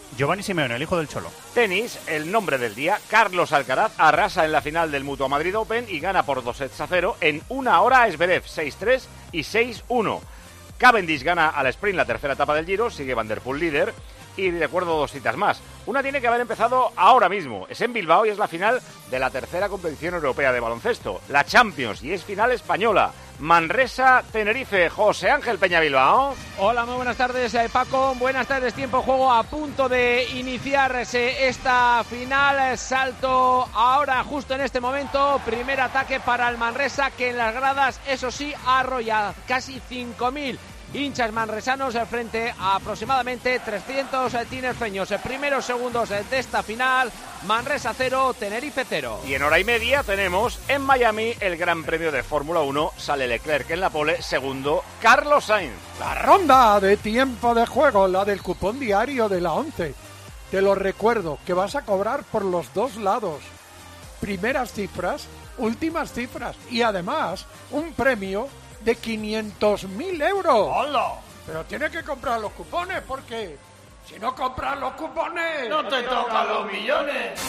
Giovanni Simeone, el hijo del Cholo. Tenis, el nombre del día. Carlos Alcaraz arrasa en la final del Mutua Madrid Open y gana por dos sets a cero en una hora a Zverev, seis tres y seis uno. Cavendish gana al sprint la tercera etapa del Giro, sigue Van der Poel líder. Y recuerdo dos citas más. Una tiene que haber empezado ahora mismo. Es en Bilbao y es la final de la tercera competición europea de baloncesto, la Champions, y es final española. Manresa-Tenerife. José Ángel Peña Bilbao. Hola, muy buenas tardes, eh, Paco. Buenas tardes, tiempo de juego a punto de iniciarse esta final. Salto ahora, justo en este momento. Primer ataque para el Manresa, que en las gradas, eso sí, arrolla casi cinco mil hinchas manresanos frente a aproximadamente trescientos tinerfeños. Primeros segundos de esta final, Manresa cero, Tenerife cero. Y en hora y media tenemos en Miami el Gran Premio de Fórmula uno. Sale Leclerc en la pole, segundo Carlos Sainz. La ronda de tiempo de juego, la del cupón diario de la once. Te lo recuerdo, que vas a cobrar por los dos lados. Primeras cifras, últimas cifras y además un premio de quinientos mil euros. ¡Hola! Pero tienes que comprar los cupones, porque si no compras los cupones, ¡no te tocan los millones!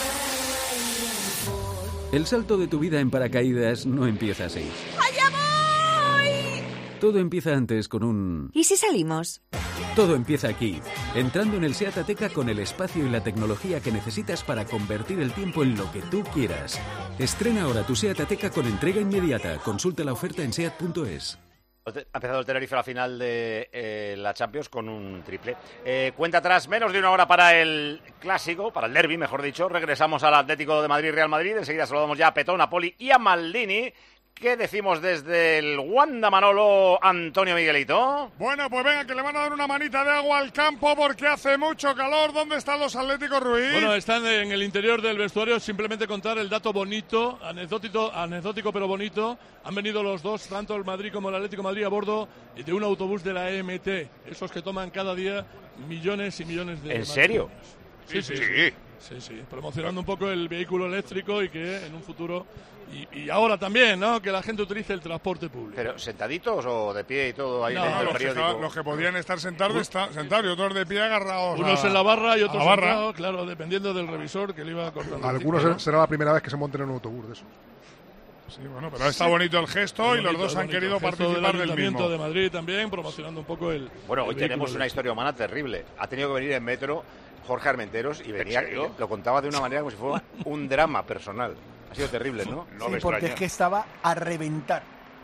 El salto de tu vida en paracaídas no empieza así. ¡Allá voy! Todo empieza antes con un... ¿Y si salimos? Todo empieza aquí, entrando en el SEAT Ateca con el espacio y la tecnología que necesitas para convertir el tiempo en lo que tú quieras. Estrena ahora tu SEAT Ateca con entrega inmediata. Consulta la oferta en seat punto es. Ha empezado el Tenerife a la final de eh, la Champions con un triple. Eh, cuenta atrás, menos de una hora para el clásico, para el derbi, mejor dicho. Regresamos al Atlético de Madrid-Real Madrid. Enseguida saludamos ya a Petón, a Poli y a Maldini. ¿Qué decimos desde el Wanda Manolo, Antonio Miguelito? Bueno, pues venga, que le van a dar una manita de agua al campo porque hace mucho calor. ¿Dónde están los Atléticos, Ruiz? Bueno, están en el interior del vestuario. Simplemente contar el dato bonito, anecdótico, anecdótico pero bonito. Han venido los dos, tanto el Madrid como el Atlético de Madrid, a bordo de un autobús de la E M T. Esos que toman cada día millones y millones de... ¿En serio? Sí, sí, sí. sí. Sí, sí, promocionando un poco el vehículo eléctrico y que en un futuro, y, y ahora también, ¿no?, que la gente utilice el transporte público. ¿Pero sentaditos o de pie y todo ahí no, dentro del los periódico? Que, los que podían estar sentados, está, sentados y otros de pie agarrados. Unos a, en la barra y otros sentados, claro, dependiendo del revisor que le iba cortando. Algunos tiempo, ¿no? será la primera vez que se monten en un autobús de esos. Sí, bueno, pero está bonito el gesto bonito, y los dos han bonito. querido el gesto participar del del mismo. de Madrid también, promocionando un poco el... Bueno, el hoy tenemos una historia humana terrible. Ha tenido que venir en metro Jorge Armenteros y venía, lo contaba de una manera como si fuera un drama personal. Ha sido terrible, ¿no? No sí, me porque extraña. Es que estaba a reventar.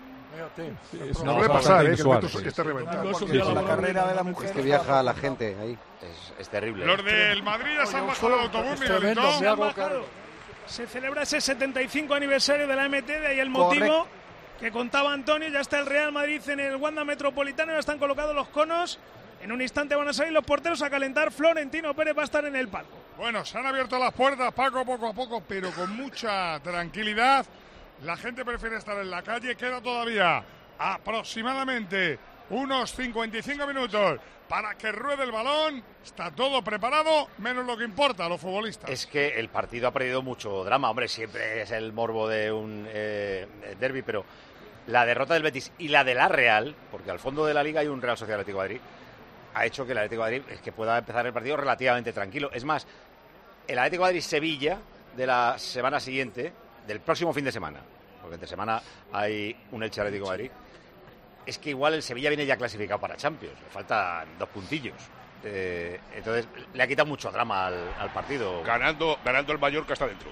Sí, no, no puede pasar, ¿eh? Que el metro esté reventado. La carrera de la mujer. Es que viaja la gente ahí. Es, es terrible. Los del Madrid ya se han bajado el autobús, Miguelito. Se celebra ese setenta y cinco aniversario de la M T, de ahí el motivo. Correcto. Que contaba Antonio. Ya está el Real Madrid en el Wanda Metropolitano, ya están colocados los conos. En un instante van a salir los porteros a calentar. Florentino Pérez va a estar en el palco. Bueno, se han abierto las puertas, Paco, poco a poco, pero con mucha tranquilidad. La gente prefiere estar en la calle. Queda todavía aproximadamente unos cincuenta y cinco minutos para que ruede el balón. Está todo preparado, menos lo que importa a los futbolistas. Es que el partido ha perdido mucho drama. Hombre, siempre es el morbo de un eh, derbi, pero la derrota del Betis y la de la Real, porque al fondo de la Liga hay un Real Sociedad Atlético de Madrid, ha hecho que el Atlético de Madrid es que pueda empezar el partido relativamente tranquilo. Es más, el Atlético de Madrid-Sevilla de la semana siguiente, del próximo fin de semana, porque entre semana hay un Elche Atlético de Madrid, es que igual el Sevilla viene ya clasificado para Champions, le faltan dos puntillos. Eh, entonces le ha quitado mucho drama al, al partido. Ganando, ganando el Mallorca está dentro.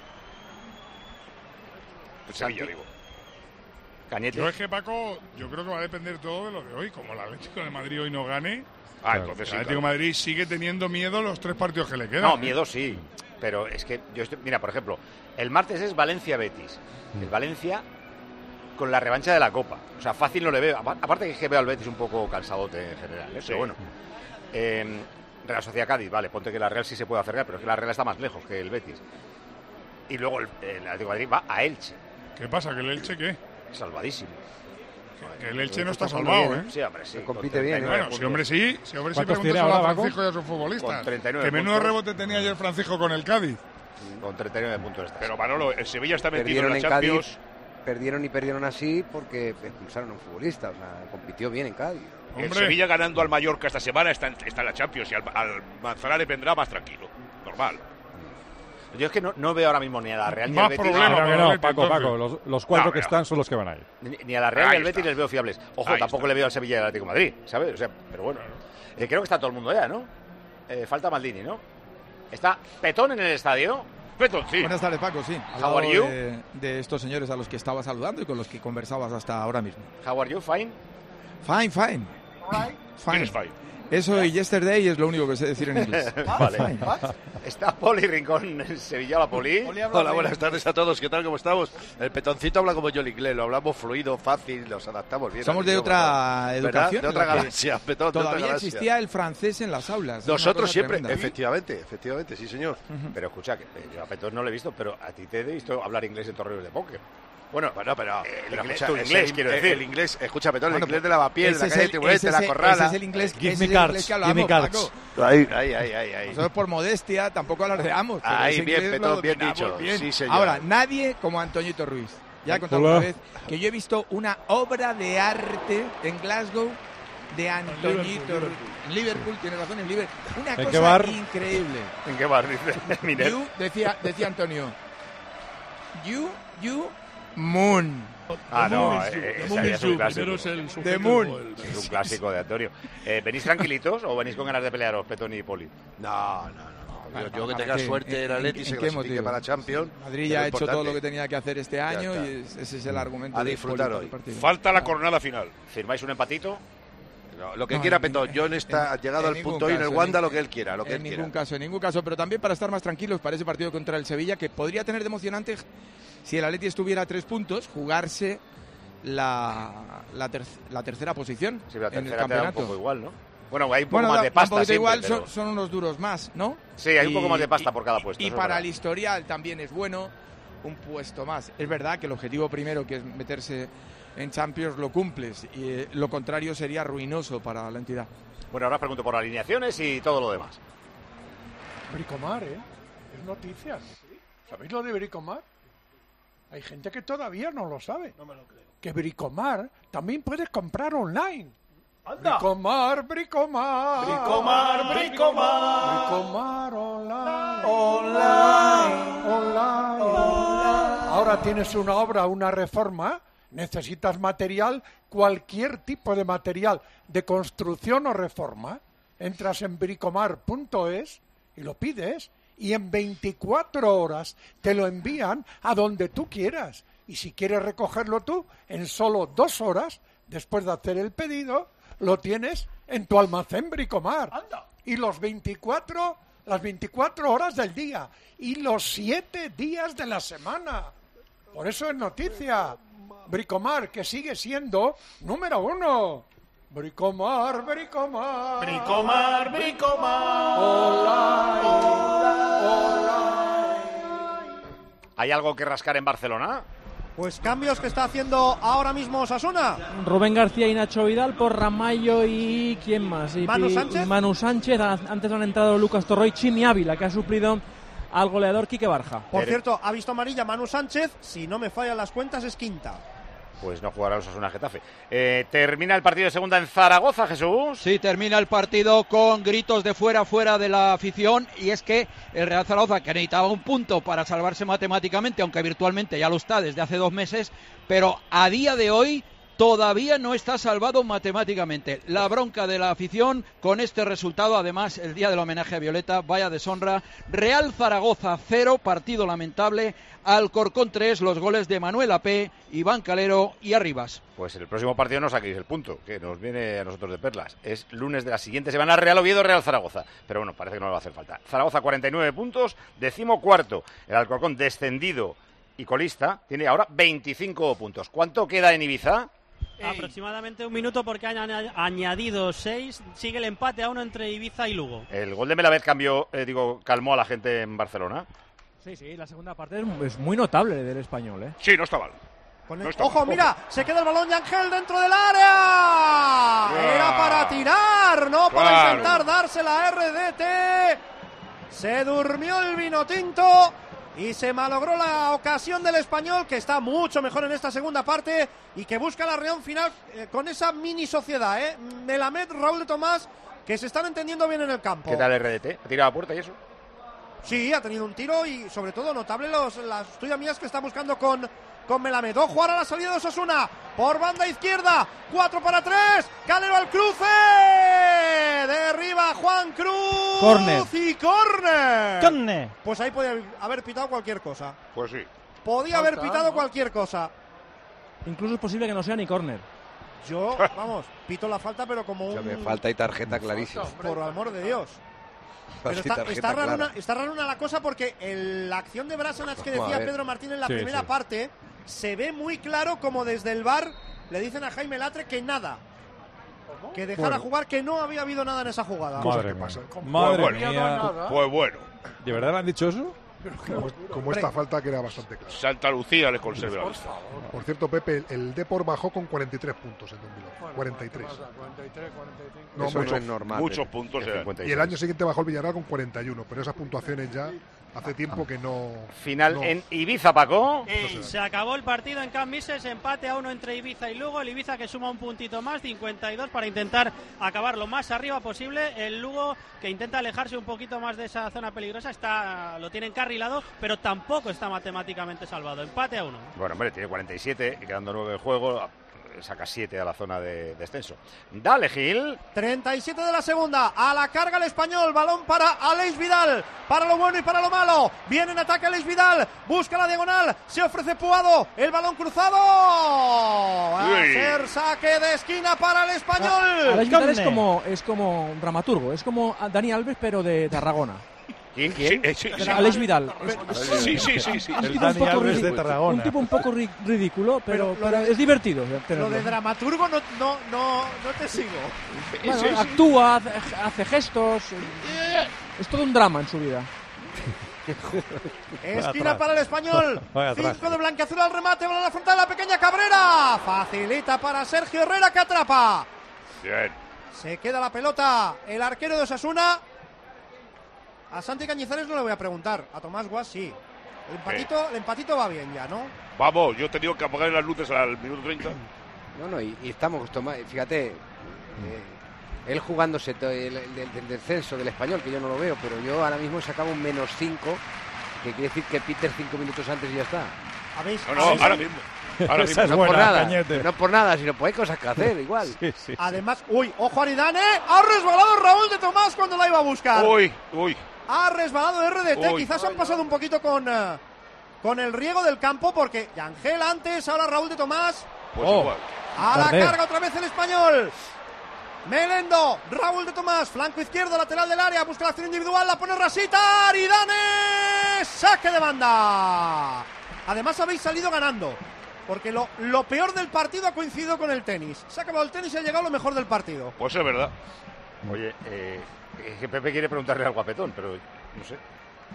El Sevilla, digo. Cañete. Yo es que, Paco, yo creo que va a depender todo de lo de hoy. Como el Atlético de Madrid hoy no gane, ah, entonces el Atlético de claro. Madrid sigue teniendo miedo los tres partidos que le quedan. No, ¿eh? miedo sí, pero es que yo estoy, mira, por ejemplo, el martes es Valencia-Betis. El Valencia con la revancha de la Copa. O sea, fácil no le veo. Aparte que es que veo al Betis un poco cansadote en general, ¿eh? Sí. Pero bueno. Eh, Real Sociedad Cádiz, vale, ponte que la Real sí se puede acercar, pero es que la Real está más lejos que el Betis. Y luego el, el Atlético de Madrid va a Elche. ¿Qué pasa? ¿Que el Elche qué? Salvadísimo. Que el Elche no está salvado, ¿eh? Sí, hombre, sí. Compite bien. Bueno, sí, hombre, sí. Sí, hombre, sí, pregúntaselo a Francisco y a sus futbolistas. Que menudo rebote tenía ayer Francisco con el Cádiz. Con treinta y nueve puntos. Pero Manolo, el Sevilla está metido en la Champions. perdieron y perdieron así porque expulsaron a un futbolista. O sea, compitió bien en Cádiz. El Sevilla ganando al Mallorca esta semana está en, está en la Champions y al, al Manzanares vendrá más tranquilo. Normal. Yo es que no, no veo ahora mismo ni a la Real ni Más al Betis. problema, No, que no, Paco, Paco. Los, los cuatro No, que no. están son los que van a ir. Ni, ni a la Real ni Ahí al Betis está. les veo fiables. Ojo, Ahí tampoco está. le veo al Sevilla y al Atlético de Madrid, ¿sabes? O sea, pero bueno. Eh, creo que está todo el mundo ya, ¿no? Eh, falta Maldini, ¿no? Está Petón en el estadio. Petón, sí. Buenas tardes, Paco, sí. Al How lado are you? De, de estos señores a los que estaba saludando y con los que conversabas hasta ahora mismo. How are you? Fine. Fine, fine. Fine. fine. Eso y yesterday es lo único que sé decir en inglés. Vale. Fine. Está Poli Rincón en Sevilla. Hola, Poli. Hola, buenas tardes a todos. ¿Qué tal? ¿Cómo estamos? El Petoncito habla como yo el inglés. Lo hablamos fluido, fácil, nos adaptamos bien. Somos al de idioma, otra ¿no? educación. ¿Verdad? De otra en la que galaxia, Petón, de otra Todavía galaxia. existía el francés en las aulas. Es una Nosotros cosa siempre, tremenda. efectivamente, efectivamente, sí, señor. Pero escucha, que eh, yo a Petón no le he visto, pero a ti te he visto hablar inglés en torneos de póker. Bueno, bueno, pero, el pero inglés, escucha, tu ese inglés, in- quiero el- decir. El inglés, escucha, Petón, Bueno, el inglés pues, de Lavapiés, ese la es calle el- de Tiburet, ese de es la el- Corrala. ese es el inglés- Give ese me es el inglés cards, que hablamos, give me cards. Paco. Ahí, ahí, ahí, ahí, ahí. Nosotros por modestia tampoco alardeamos. pero Ahí, ese bien, inglés Petón, lo bien dominamos dicho. bien. Sí, señor. Ahora, nadie como Antoñito Ruiz. Ya he contado Hola. una vez que yo he visto una obra de arte en Glasgow de Antoñito Ruiz. En Liverpool, tiene razón, en Liverpool. Una ¿En qué cosa bar? increíble. ¿En qué bar? Dice Miner. You, decía, decía Antonio. You, you, moon. Ah, no, The moon is eh, you. eh, The ese moon ya is es un you. clásico. Primero es el sujeto The moon. y luego el- Es un clásico de Antonio. Eh, ¿Venís tranquilitos o venís con ganas de pelearos, Petón y Poli? No, no, no. Vale, Yo, yo que ¿para tenga qué? suerte ¿En- el Atleti en- se en qué clasifique motivo? para Champions. Madrid es ya lo ha hecho todo importante. lo que tenía que hacer este año está. y es- ese es el argumento. A de disfrutar Poli para hoy. el partido. Falta la jornada final. ¿Firmáis un empatito? No, lo que No, quiera en- Petón. Yo en esta, ha llegado en al ningún punto hoy en el caso, Wanda en- lo que él quiera, lo que en él ningún quiera. caso, en ningún caso, pero también para estar más tranquilos para ese partido contra el Sevilla, que podría tener de emocionante si el Atleti estuviera a tres puntos, jugarse la, la, ter- la tercera posición Sí, la en el tercera te da un campeonato. poco igual, ¿no? Bueno, hay un poco Bueno, más da- de da un pasta poquito siempre, igual, pero- son, son unos duros más, ¿no? Sí, hay un poco Y- más de pasta y- por cada puesto. Y eso es para verdad. el historial también es bueno un puesto más. Es verdad que el objetivo primero, que es meterse en Champions, lo cumples, y eh, lo contrario sería ruinoso para la entidad. Bueno, ahora os pregunto por alineaciones y todo lo demás. Bricomar, ¿eh? Es noticias. ¿Sabéis lo de Bricomar? Hay gente que todavía no lo sabe. No me lo creo. Que Bricomar también puedes comprar online. ¡Anda! Bricomar, Bricomar. Bricomar, Bricomar. Bricomar online. Online. Online. Ahora tienes una obra, una reforma, necesitas material, cualquier tipo de material de construcción o reforma. Entras en bricomar punto es y lo pides y en veinticuatro horas te lo envían a donde tú quieras. Y si quieres recogerlo tú, en solo dos horas, después de hacer el pedido, lo tienes en tu almacén Bricomar. Y los veinticuatro, las veinticuatro horas del día y los siete días de la semana. Por eso es noticia. Bricomar, que sigue siendo número uno. Bricomar, Bricomar. Bricomar, Bricomar. Online, online. ¿Hay algo que rascar en Barcelona? Pues cambios que está haciendo ahora mismo Osasuna. Rubén García y Nacho Vidal por Ramallo y ¿quién más? Y, Manu y- Sánchez. y Manu Sánchez. A- Antes han entrado Lucas Torroy, Chimi Ávila, que ha suplido al goleador Quique Barja. Por cierto, ha visto amarilla Manu Sánchez. Si no me fallan las cuentas, es quinta. Pues no jugará los Osasuna Getafe. Eh, termina el partido de segunda en Zaragoza, Jesús. Sí, termina el partido con gritos de fuera, fuera de la afición, y es que el Real Zaragoza, que necesitaba un punto para salvarse matemáticamente, aunque virtualmente ya lo está desde hace dos meses, pero a día de hoy todavía no está salvado matemáticamente. La bronca de la afición con este resultado, además el día del homenaje a Violeta, vaya deshonra. Real Zaragoza cero, partido lamentable. Alcorcón tres, los goles de Manuel Apé, Iván Calero y Arribas. Pues el próximo partido no saquéis el punto, que nos viene a nosotros de perlas. Es lunes de la siguiente semana, Real Oviedo, Real Zaragoza. Pero bueno, parece que no le va a hacer falta. Zaragoza cuarenta y nueve puntos, decimocuarto. El Alcorcón descendido y colista tiene ahora veinticinco puntos. ¿Cuánto queda en Ibiza? Aproximadamente un minuto porque han aña- añadido seis. Sigue el empate a uno entre Ibiza y Lugo. El gol de Melavez cambió, eh, digo, calmó a la gente en Barcelona. Sí, sí, la segunda parte es, es muy notable del español, ¿eh? Sí, no está mal. Con el- No está ¡Ojo, mal. mira! Se queda el balón de Ángel dentro del área. Era para tirar, no para Claro. intentar darse la R D T. Se durmió el vino tinto Y se malogró la ocasión del Español, que está mucho mejor en esta segunda parte y que busca la reunión final eh, con esa mini sociedad, ¿eh? Melamed, Raúl de Tomás, que se están entendiendo bien en el campo. ¿Qué tal el R D T? ¿Ha tirado a puerta y eso? Sí, ha tenido un tiro y sobre todo notable los, las tuyas mías que está buscando con, con Melamed. Ojo ahora la salida de Osasuna por banda izquierda. cuatro para tres. Calero al cruce. Derriba Juan Cruz. Córner. Y córner. Córner. Pues ahí podía haber pitado cualquier cosa. Pues sí. Podía haber pitado cualquier cosa. Incluso es posible que no sea ni córner. Yo, vamos, pito la falta, pero como un... Ya me falta y tarjeta clarísima. Por amor de Dios. Pero Así, está, tarjeta está, raro clara. una, está raro una la cosa porque el, la acción de Brasanac que Vamos a decía ver. Pedro Martín en la Sí, primera sí. parte se ve muy claro como desde el V A R le dicen a Jaime Latre que nada. Que dejara Bueno. jugar, que no había habido nada en esa jugada. Madre mía. Madre Pues bueno, mía. pues bueno. ¿De verdad le han dicho eso? Como, como esta falta que era bastante clara. Santa Lucía les conserve la vista. Por cierto, Pepe, el, el Depor bajó con cuarenta y tres puntos en dos mil once. cuarenta y tres. cuarenta y tres, cuarenta y cinco. No, Eso no mucho- es normal, Muchos Pepe. puntos eran. Y el año siguiente bajó el Villarreal con cuarenta y uno, pero esas puntuaciones ya hace tiempo que no... Final no- en Ibiza, Paco. Eh, se acabó el partido en Camp Mises, empate a uno entre Ibiza y Lugo. El Ibiza que suma un puntito más, cincuenta y dos, para intentar acabar lo más arriba posible. El Lugo que intenta alejarse un poquito más de esa zona peligrosa, está lo tiene encarrilado, pero tampoco está matemáticamente salvado. Empate a uno. Bueno, hombre, tiene cuarenta y siete y quedando nueve de juego, saca siete a la zona de descenso. Dale, Gil. treinta y siete de la segunda, a la carga el Español, balón para Aleix Vidal, para lo bueno y para lo malo, viene en ataque Aleix Vidal, busca la diagonal, se ofrece Puado, el balón cruzado, va a Uy. ser saque de esquina para el Español. Alex Vidal es como, es como un dramaturgo, es como a Dani Alves pero de Tarragona. ¿Quién? ¿Quién? Sí, sí, sí. Alex Vidal. Sí, sí, sí, sí. Un El tipo un Dani poco Alves ri- de Tarragona. Un tipo un poco ri- ridículo, pero, Pero lo pero de- es divertido Lo tenerlo. de dramaturgo no, no, no, no te sigo. Bueno, actúa, hace, hace gestos. Es todo un drama en su vida. Esquina para el Español. Vaya traje. Cinco de blanqueazul al remate. Bola a la frontal de la pequeña Cabrera. Facilita para Sergio Herrera que atrapa. Bien. Se queda la pelota el arquero de Osasuna. A Santi Cañizares no le voy a preguntar. A Tomás Guas sí. El empatito, el empatito va bien ya, ¿no? Vamos, yo he tenido que apagar las luces al minuto treinta. No, no, y, y estamos acostumados. Fíjate, eh, él jugándose to- el, el- el descenso del Español, que yo no lo veo, pero yo ahora mismo sacaba un menos cinco, que quiere decir que Peter cinco minutos antes y ya está. ¿Habéis, No, no, ahora mismo. Ahora Esa mismo. es no buena, por nada, Cañete. no por nada, sino pues hay cosas que hacer igual. Sí, sí. Además, uy, ojo a Aridane. Ha resbalado Raúl de Tomás cuando la iba a buscar. Uy, uy. Ha resbalado R D T. Uy. Quizás han pasado un poquito con, eh, con el riego del campo porque Yangel antes, ahora Raúl de Tomás. Pues Oh. igual. A la Tarder. carga otra vez el Español. Melendo, Raúl de Tomás, flanco izquierdo, lateral del área, busca la acción individual, la pone Rasita, Aridane, saque de banda. Además habéis salido ganando, porque lo, lo peor del partido ha coincidido con el tenis. Se ha acabado el tenis y ha llegado lo mejor del partido. Pues es verdad. Oye, eh, es que Pepe quiere preguntarle al guapetón, pero no sé.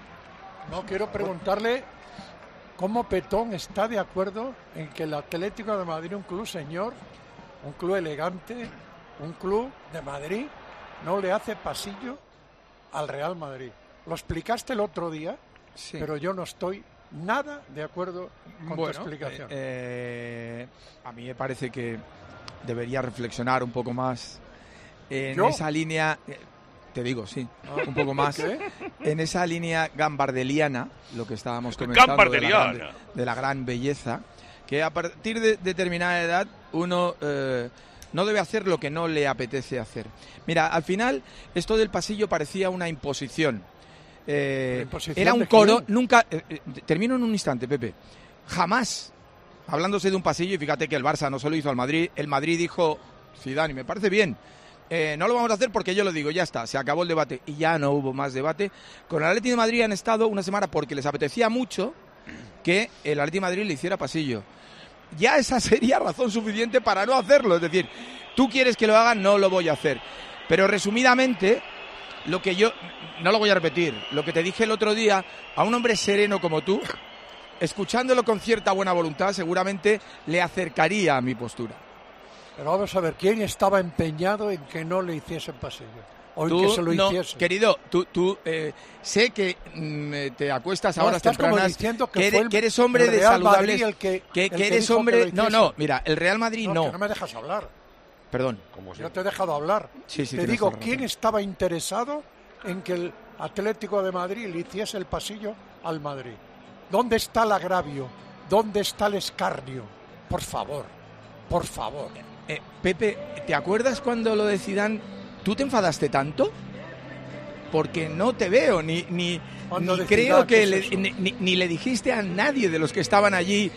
No quiero preguntarle cómo Petón está de acuerdo en que el Atlético de Madrid, un club señor, un club elegante, un club de Madrid, no le hace pasillo al Real Madrid. Lo explicaste el otro día, Sí. pero yo no estoy nada de acuerdo con tu Bueno, explicación. eh, eh, a mí me parece que debería reflexionar un poco más en ¿Yo? esa línea. eh, Te digo, sí, Ah, un poco más. ¿qué? En esa línea gambardeliana, lo que estábamos comentando de la, Gambardeliana. gran, de la gran belleza, que a partir de determinada edad uno eh, no debe hacer lo que no le apetece hacer. Mira, al final esto del pasillo parecía una imposición. Eh, ¿La imposición era un de coro, quién? nunca... eh, eh, termino en un instante, Pepe. Jamás, hablándose de un pasillo, y fíjate que el Barça no se lo hizo al Madrid, el Madrid dijo, Zidane, y me parece bien, eh, no lo vamos a hacer porque yo lo digo, ya está, se acabó el debate, y ya no hubo más debate. Con el Atlético de Madrid han estado una semana porque les apetecía mucho que el Atlético de Madrid le hiciera pasillo. Ya esa sería razón suficiente para no hacerlo, es decir, tú quieres que lo hagan, no lo voy a hacer. Pero resumidamente, lo que yo, no lo voy a repetir, lo que te dije el otro día, a un hombre sereno como tú, escuchándolo con cierta buena voluntad, seguramente le acercaría a mi postura. Pero vamos a ver, ¿quién estaba empeñado en que no le hiciesen pasillo? o en tú que se lo no, hiciese. Querido, tú, tú eh, sé que mm, te acuestas a No, horas estás como tempranas, diciendo que que, fue eres, el- que eres hombre el de Real saludables, Madrid el que- que, el que que eres dijo que hombre... lo No, hiciese. no, mira, el Real Madrid No, no. que no me dejas hablar. Perdón. Yo te he dejado hablar. Sí, sí, te tienes digo, toda la ¿quién razón. estaba interesado en que el Atlético de Madrid le hiciese el pasillo al Madrid? ¿Dónde está el agravio? ¿Dónde está el escarnio? Por favor, por favor. Eh, Pepe, ¿te acuerdas cuando lo de Zidane, tú te enfadaste tanto? Porque no te veo, ni, ni, Cuando ni de creo Zidane, que ¿qué es le- eso? ni, ni- ni le dijiste a nadie de los que estaban allí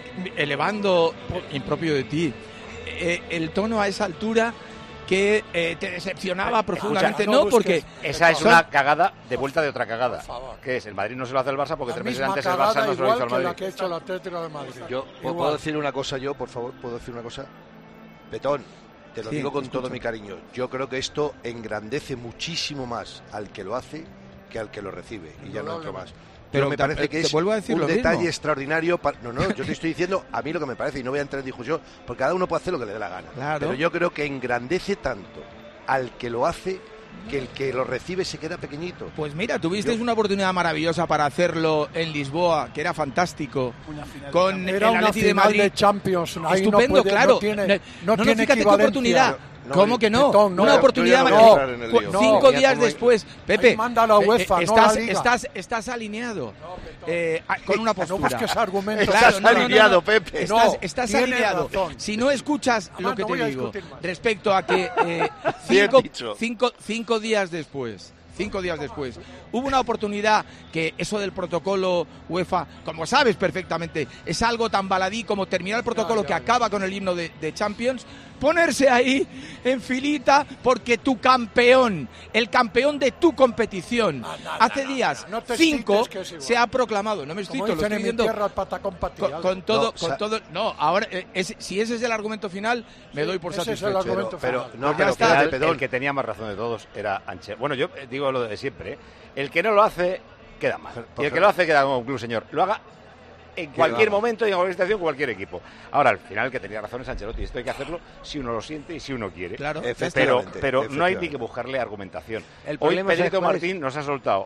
elevando, impropio de ti, eh, el tono a esa altura que eh, te decepcionaba profundamente. Escucha, no, porque esa es son- una cagada de vuelta de otra cagada. Que es, el Madrid no se lo hace al Barça porque tres meses Misma antes el cagada Barça no se lo igual hizo al que la Madrid. que ha hecho el Atlético de Madrid. Yo ¿puedo, Igual. puedo decir una cosa yo, por favor, puedo decir una cosa. Petón, te lo Sí, digo te con escucho. todo mi cariño. Yo creo que esto engrandece muchísimo más al que lo hace que al que lo recibe. Y ya no entro más. Pero Pero me ta- parece que te es vuelvo a decir un lo detalle mismo. extraordinario. pa- No, no, yo te estoy diciendo a mí lo que me parece y no voy a entrar en discusión porque cada uno puede hacer lo que le dé la gana. Claro. Pero yo creo que engrandece tanto al que lo hace que el que lo recibe se queda pequeñito. Pues mira, tuvisteis Yo- una oportunidad maravillosa para hacerlo en Lisboa, que era fantástico, con Era el una Atleti de final Madrid. de Champions. Ahí Estupendo, no puede- claro. No tiene, No, no no, tiene fíjate qué equivalencia. oportunidad. No, ¿Cómo que no? Petón, no, una yo oportunidad. ya no no, voy a entrar en el cu- lío. cinco No, días como- después, Pepe. Ahí manda la eh, UEFA, eh, no la estás, Liga. estás, estás alineado eh, a- con una No postura. busques argumentos. Claro, Estás no, no, no, alineado, no. Pepe. Estás, No, estás tienes alineado. razón. Si no escuchas Además, lo que no te voy a digo discutir más. respecto a que eh, Bien cinco, dicho. cinco, cinco días después. Cinco días después. Hubo una oportunidad que eso del protocolo UEFA, como sabes perfectamente, es algo tan baladí como terminar el protocolo que acaba con el himno de, de Champions, ponerse ahí en filita porque tu campeón, el campeón de tu competición, hace días, no te cinco, excites, que es igual. se ha proclamado. No me Como excito, lo dicen estoy en mi diciendo tierra, el patacón con, patial. con todo, No, con sa- todo. No, ahora, eh, es- si ese es el argumento final, me doy por ese es el satisfecho. argumento Pero, final. no, Pues ya pero está. espérate, El, Petón. el que tenía más razón de todos era Ancelotti. Bueno, yo eh, digo lo de siempre. ¿eh? El que no lo hace, queda mal. Y el que lo hace, queda como un club, señor. Lo haga en cualquier vamos. momento y en cualquier situación, cualquier equipo. Ahora, al final, el que tenía razón es Ancelotti. Esto hay que hacerlo si uno lo siente y si uno quiere. Claro, pero, efectivamente, pero no hay ni efectivamente. que buscarle argumentación. El Hoy problema, ¿sabes Pedrito cuál es? Martín nos ha soltado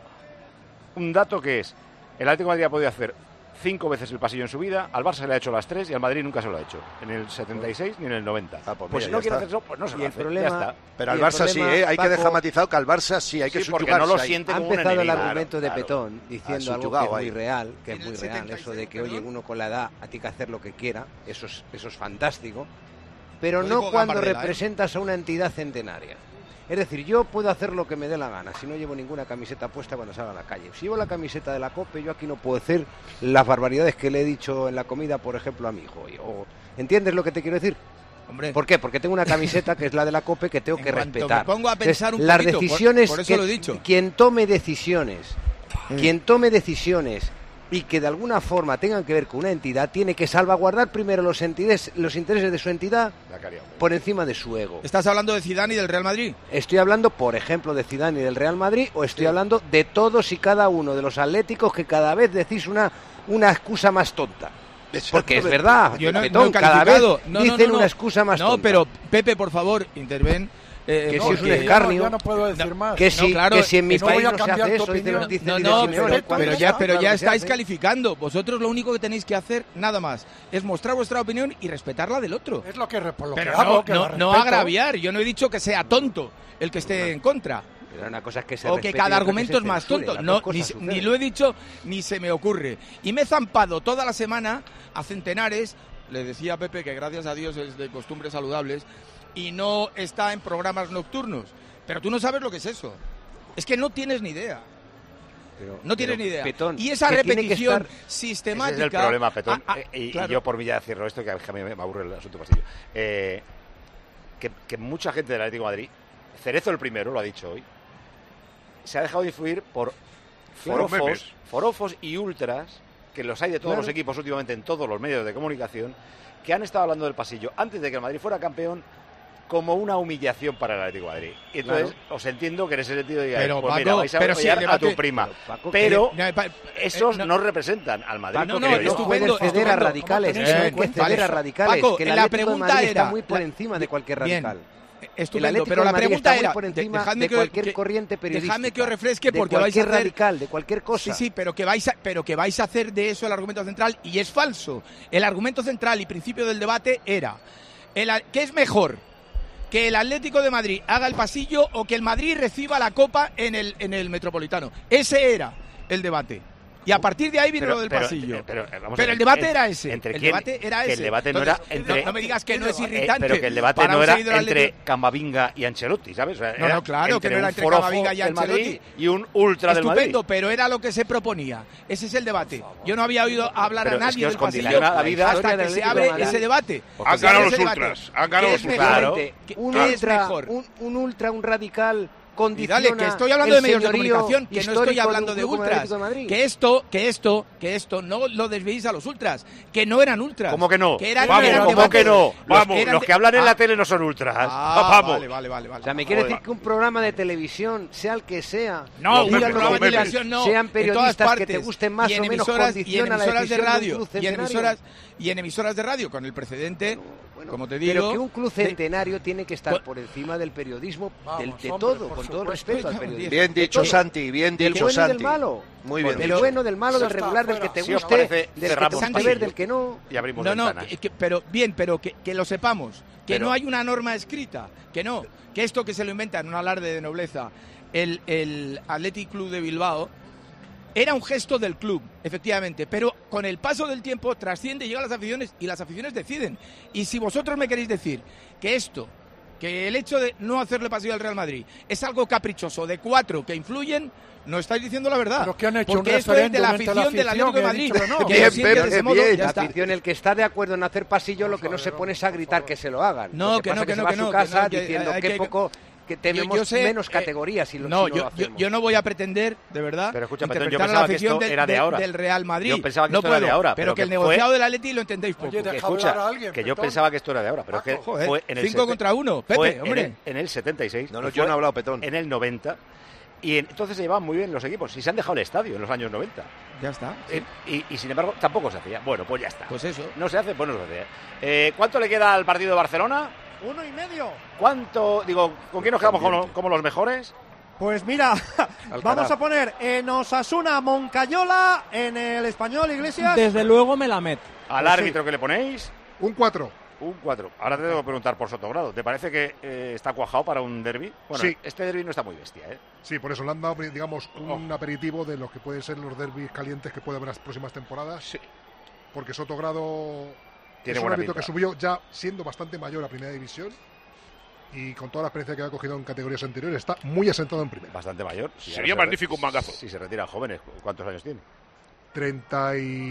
un dato que es: el Atlético de Madrid ha podido hacer cinco veces el pasillo en su vida, al Barça se le ha hecho las tres y al Madrid nunca se lo ha hecho. En el setenta y seis ni en el noventa. Ah, pues pues mira, si no ya quiere está. hacer eso, pues no se Y lo el hace. problema- Ya está. Pero Y al el Barça sí, problema, ¿eh? Hay que Paco- dejar matizado que al Barça sí, hay que Sí, porque subyugarse no lo ahí. siente Ha como un empezado el enemigo. argumento de Claro, Petón diciendo Ah, algo que subyugado es muy ahí. real, que En es muy el real, setenta y eso de seis, que, oye, perdón. uno con la edad a ti que hacer lo que quiera, eso es, eso es fantástico, pero Lo no dijo cuando Gambardella, ¿eh? representas a una entidad centenaria. Es decir, yo puedo hacer lo que me dé la gana si no llevo ninguna camiseta puesta cuando salga a la calle. Si llevo la camiseta de la COPE, yo aquí no puedo decir las barbaridades que le he dicho en la comida, por ejemplo, a mi hijo. O, ¿entiendes lo que te quiero decir? Hombre, ¿Por qué? Porque tengo una camiseta que es la de la COPE que tengo En que cuanto respetar. me pongo a pensar un las poquito, por- decisiones por eso que lo he dicho. quien tome decisiones, Mm. quien tome decisiones y que de alguna forma tengan que ver con una entidad, tiene que salvaguardar primero los, entidades, los intereses de su entidad La caría, hombre. por encima de su ego. ¿estás hablando de Zidane y del Real Madrid? Estoy hablando, por ejemplo, de Zidane y del Real Madrid, o estoy hablando de todos y cada uno de los atléticos que cada vez decís una, una excusa más tonta. Porque es verdad, Yo no, Petón, no he cada vez calificado. No, no, dicen no, no. una excusa más No, tonta. pero Pepe, por favor, interven. eh, Que si porque- es un escarnio. Ya no puedo decir más. Que si, No, claro, que si en mi que no país voy a no se cambiar hace tu eso, dicen, opinión. dicen, No, dicen no, Simeone, pero, cuando pero se ya, hace, pero ya claro que se estáis hace. calificando. Vosotros lo único que tenéis que hacer, nada más, es mostrar vuestra opinión y respetar la del otro. Es lo que, re- por lo Pero que no, hago, que no, la no respeto. agraviar. Yo no he dicho que sea tonto el que esté en contra. Pero una cosa es que se O que respete y cada otra argumento que es se más censure. tonto. Las No, dos cosas ni, suceden. ni lo he dicho ni se me ocurre. Y me he zampado toda la semana a centenares. Le decía a Pepe que gracias a Dios es de costumbres saludables y no está en programas nocturnos. Pero tú no sabes lo que es eso. Es que no tienes ni idea. Pero- No tienes pero, ni idea. Petón, Y esa que tiene que repetición estar- sistemática... Ese es el problema, Petón. Ah, ah, Eh, y, claro. y yo por mí ya cierro esto, que a mí me aburre el asunto pasillo. Eh, que, que mucha gente del Atlético de Madrid, Cerezo el primero, lo ha dicho hoy, se ha dejado de influir por Claro, forofos, memes. forofos y ultras, que los hay de todos Claro. los equipos últimamente en todos los medios de comunicación, que han estado hablando del pasillo antes de que el Madrid fuera campeón como una humillación para el Atlético de Madrid. Y entonces os entiendo que en ese sentido digáis, Pero, pues Paco, mira, vais a pero si apoyar el a debate- tu prima. Pero, Paco, Pero que- no, pa- esos eh, no. no representan al Madrid. Paco, no, creo no, yo. No estupendo, puedes ceder a estupendo. radicales, ¿Cómo no tenéis en puedes cuenta ceder a eso? radicales, Paco, que el la Atlético de pregunta Madrid era... está muy por la- encima de cualquier Bien, radical. Estupendo, pero la pregunta era, por encima dejadme de que, cualquier que, corriente periodística. Dejadme que os refresque de porque vais a cualquier hacer radical, de cualquier cosa. Sí, sí, pero que vais a, pero que vais a hacer de eso el argumento central y es falso. El argumento central y principio del debate era el, ¿qué es mejor? ¿Que el Atlético de Madrid haga el pasillo o que el Madrid reciba la Copa en el en el Metropolitano? Ese era el debate. Y a partir de ahí vino Pero- lo del pero- pasillo. pero- pero, vamos a Pero ver, el debate en- era ese. ¿entre El quién? debate era Que ese. el debate no Entonces, era entre- no, no me digas que no es Eh, irritante. pero que el debate para no un era seguidor entre atlético. Camavinga y Ancelotti, ¿sabes? O sea, No, no, claro que no era un entre forofo Camavinga y del Madrid Ancelotti. y un ultra del Madrid. Estupendo, pero era lo que se proponía. Ese es el debate. Yo no había oído hablar Pero a es nadie que os del pasillo condiciona la vida hasta del que se Atlético abre de Madrid. ese debate. Porque Han Se ganado abre los ese debate. ultras, han ganado ¿Qué los es ultras. mejor? Claro. ¿Qué- Un qué es ultra, mejor? un, un ultra, un radical Y condiciona dale, que estoy hablando de el medios de señorío comunicación, que no estoy histórico hablando un de club como el ultras. Atlético de Madrid. Que esto, que esto, que esto no lo desviéis a los ultras, que no eran ultras. ¿Cómo que no? Que eran, Vamos, eran ¿cómo debates. que no? Vamos, eran los de- que hablan en Ah, la tele no son ultras. Ah, Vamos. vale, vale, vale, vale. O sea, me quiere Joder. decir que un programa de televisión, sea el que sea, No, que un diga programa los de medios, televisión no. sean en todas periodistas que partes. te gusten más y en o menos, emisoras, y en condiciona la emisoras de decisión de un radio. club Y en centenario. emisoras, y en emisoras de radio, con el precedente, como te digo. Pero que un club de- centenario tiene que estar Con- por encima del periodismo, Vamos, del, de hombre, todo, por con todo supuesto. respeto al periodismo. Bien De dicho, todo. Santi, bien Del dicho, bueno y Santi. del malo. Muy bien Del dicho. bueno, del malo, del Está regular, del que fuera. te Si os guste, parece, del que te cerramos guste pasillo. ver, del que no. Y abrimos No, no, ventanas. que- que- pero bien, pero que, que lo sepamos, que Pero- no hay una norma escrita, que no, que esto que se lo inventa en un alarde de nobleza, el, el Athletic Club de Bilbao, era un gesto del club, efectivamente, pero con el paso del tiempo trasciende y llega a las aficiones y las aficiones deciden. Y si vosotros me queréis decir que esto, que el hecho de no hacerle pasillo al Real Madrid es algo caprichoso de cuatro que influyen, no estáis diciendo la verdad. Pero que han hecho porque un esto es de la referéndum entre la afición del afición Atlético de y ha Madrid. dicho que no. que Bien, lo siente de Pepe, ese modo, bien. ya La está. afición, el que está de acuerdo en hacer pasillo, lo que no se pone es a gritar que se lo hagan. No, Lo que pasa no, es que se no, va que a su no, que casa no, que diciendo hay que que- poco, que tenemos Yo- yo sé, menos eh, categorías si lo, No, si no yo, lo yo, hacemos. yo no voy a pretender, de verdad, Pero escucha, Petón, yo interpretar a la pensaba que afición esto de- era de de- ahora. del Real Madrid. Yo pensaba que no esto era puedo, de ahora, pero, pero que el que negociado fue- del Atleti lo entendéis poco. Oye, Que deja escucha, hablar a alguien, que yo Petón. pensaba que esto era de ahora, pero es que Joder, fue en el cinco sete- contra uno, Pepe, fue en hombre. el- En el setenta y seis. No, no, fue yo no he hablado, Petón. En el noventa. Y en- entonces se llevaban muy bien los equipos y se han dejado el estadio en los años noventa. Ya está. Eh, y, y sin embargo tampoco se hacía. Bueno, pues ya está. Pues eso. No se hace, pues no se hace. Eh, ¿Cuánto le queda al partido de Barcelona? Uno y medio. ¿Cuánto, digo, con quién nos quedamos como, como los mejores? Pues mira, vamos a poner en Osasuna Moncayola, en el Español Iglesias. Desde luego Melamed. ¿Al Pues árbitro que le ponéis? Un cuatro. Un cuatro. Ahora te tengo que preguntar por Sotogrado. ¿Te parece que eh, está cuajado para un derbi? Bueno, Sí. este derbi no está muy bestia, ¿eh? Sí, por eso le han dado, digamos, un aperitivo de lo que pueden ser los derbis calientes que puede haber las próximas temporadas. Sí. Porque Sotogrado Tiene es un buena árbitro pinta. que subió ya siendo bastante mayor a Primera División y con toda la experiencia que ha cogido en categorías anteriores está muy asentado en Primera. Bastante mayor. Si Sería ahora se- magnífico un mangazo. Si se retiran jóvenes, ¿cuántos años tiene? treinta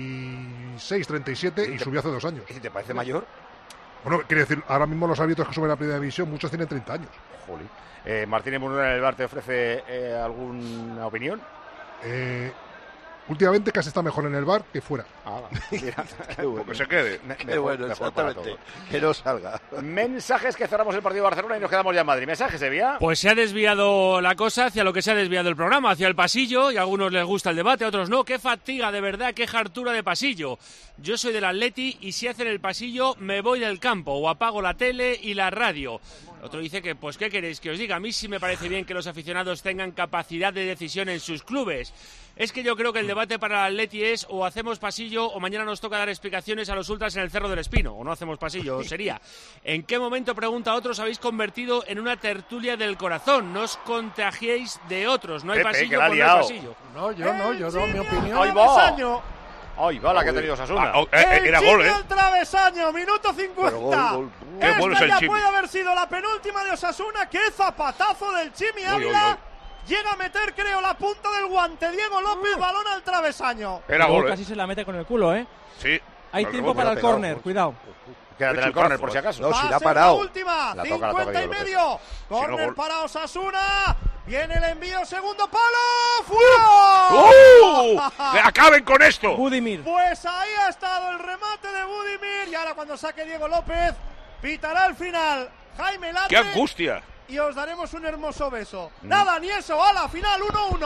y seis, treinta y siete y subió hace dos años. ¿Y te parece mayor? Bueno, quiere decir, ahora mismo los árbitros que suben a Primera División, muchos tienen treinta años. Jolín. Eh, Martínez Munera en el bar te ofrece eh, alguna opinión. Eh, últimamente casi está mejor en el bar que fuera. Ah, mira, qué bueno. Que se quede. Me- Qué mejor- bueno, mejor para exactamente. todos. Que no salga. Mensajes que cerramos el partido de Barcelona y nos quedamos ya en Madrid. ¿Mensajes, Sevilla? Pues se ha desviado la cosa hacia lo que se ha desviado el programa, hacia el pasillo, y a algunos les gusta el debate, a otros no. ¡Qué fatiga, de verdad, qué hartura de pasillo! Yo soy del Atleti y si hacen el pasillo me voy del campo o apago la tele y la radio. Otro dice que, pues, ¿qué queréis que os diga? A mí sí me parece bien que los aficionados tengan capacidad de decisión en sus clubes. Es que yo creo que el debate para el Atleti es o hacemos pasillo o mañana nos toca dar explicaciones a los ultras en el Cerro del Espino, o no hacemos pasillo, sería. ¿En qué momento, pregunta a otros, habéis convertido en una tertulia del corazón? No os contagiéis de otros, no hay Pepe, pasillo, que la ha pues no hay liado. pasillo. No, yo no, yo doy mi opinión. ¡Ahí va! Travesaño. ¡Ay, va la que ha tenido Osasuna! Ah, oh, eh, eh, El era chip gol, ¿eh? del travesaño, minuto cincuenta. Pero gol, gol. Qué Esta bueno es el ya Chimi. puede haber sido la penúltima de Osasuna. ¡Qué zapatazo del Chimi Uy, Ávila! uy, uy. Llega a meter, creo, la punta del guante. Diego López, balón al travesaño. Era Luego gol, ¿eh? casi se la mete con el culo, ¿eh? Sí. Hay Al tiempo rebote. para el pegado, córner, pues. cuidado. Quédate en el Hecho córner, cazo, por si eh. acaso. No, Va si a la ha ser parado. La última, La toca, la toca cincuenta y Diego López. medio. Si no, Córner gol. para Osasuna. Viene el envío, segundo palo. ¡Fuera! ¡Uh! ¡Que acaben con esto! Budimir. Pues ahí ha estado el remate de Budimir. Y ahora cuando saque Diego López, pitará al final Jaime Latre. ¡Qué angustia! Y os daremos un hermoso beso. Nada, ni eso. A la final, uno uno.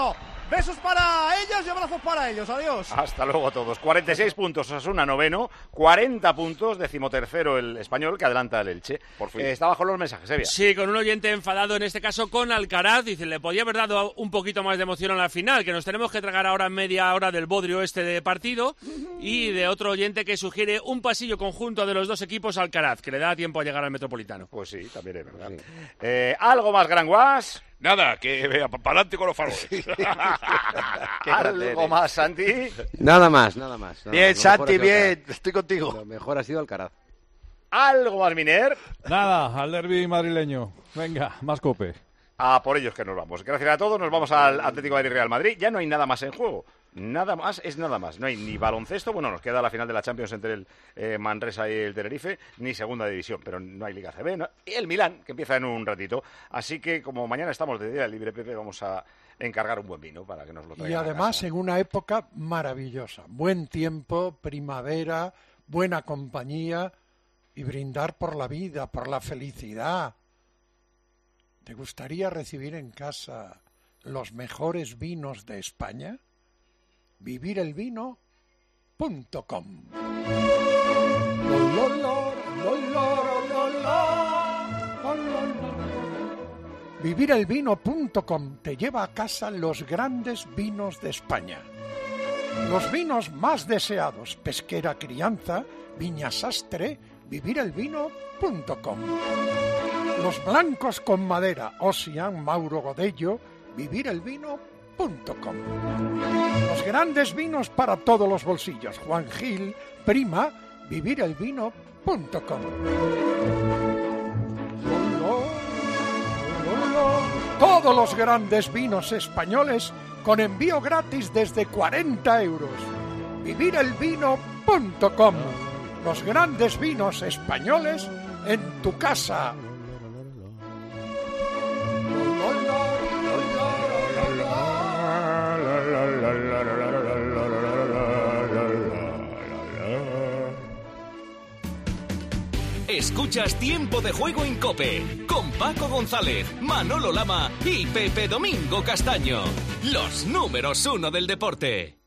Besos para ellas y abrazos para ellos. Adiós. Hasta luego a todos. cuarenta y seis puntos Osasuna, noveno. cuarenta puntos, decimotercero el Español, que adelanta el Elche. Por fin. Eh, está bajo los mensajes, Sevilla. Sí, con un oyente enfadado, en este caso con Alcaraz. Dice, le podía haber dado un poquito más de emoción a la final, que nos tenemos que tragar ahora media hora del bodrio este de partido. Y de otro oyente que sugiere un pasillo conjunto de los dos equipos a Alcaraz, que le da tiempo a llegar al Metropolitano. Pues sí, también es verdad. Sí. Eh, ¿Algo más, Gran Guas? Nada, que vea para adelante con los faroles. ¿Algo más, Santi? Nada más, nada más. Nada bien, más. Santi, bien. Estoy contigo. Lo mejor ha sido Alcaraz. ¿Algo más, Miner? Nada, al derbi madrileño. Venga, más Cope. A por ellos que nos vamos. Gracias a todos, nos vamos al Atlético de Madrid Real Madrid. Ya no hay nada más en juego. Nada más es nada más. No hay ni baloncesto, bueno, nos queda la final de la Champions entre el eh, Manresa y el Tenerife, ni segunda división, pero no hay Liga C B, ¿no? Y el Milán, que empieza en un ratito. Así que como mañana estamos de día libre, Pepe, vamos a encargar un buen vino para que nos lo traigan. Y además en una época maravillosa. Buen tiempo, primavera, buena compañía y brindar por la vida, por la felicidad. ¿Te gustaría recibir en casa los mejores vinos de España? vivir el vino punto com. vivir el vino punto com te lleva a casa los grandes vinos de España. Los vinos más deseados, Pesquera Crianza, Viña Sastre, vivir el vino punto com. Los blancos con madera, Ossian, Mauro Godello, vivir el vino punto com. Los grandes vinos para todos los bolsillos, Juan Gil, Prima, vivir el vino punto com. Todos los grandes vinos españoles con envío gratis desde cuarenta euros. vivir el vino punto com. Los grandes vinos españoles en tu casa. Escuchas Tiempo de Juego en COPE con Paco González, Manolo Lama y Pepe Domingo Castaño, los números uno del deporte.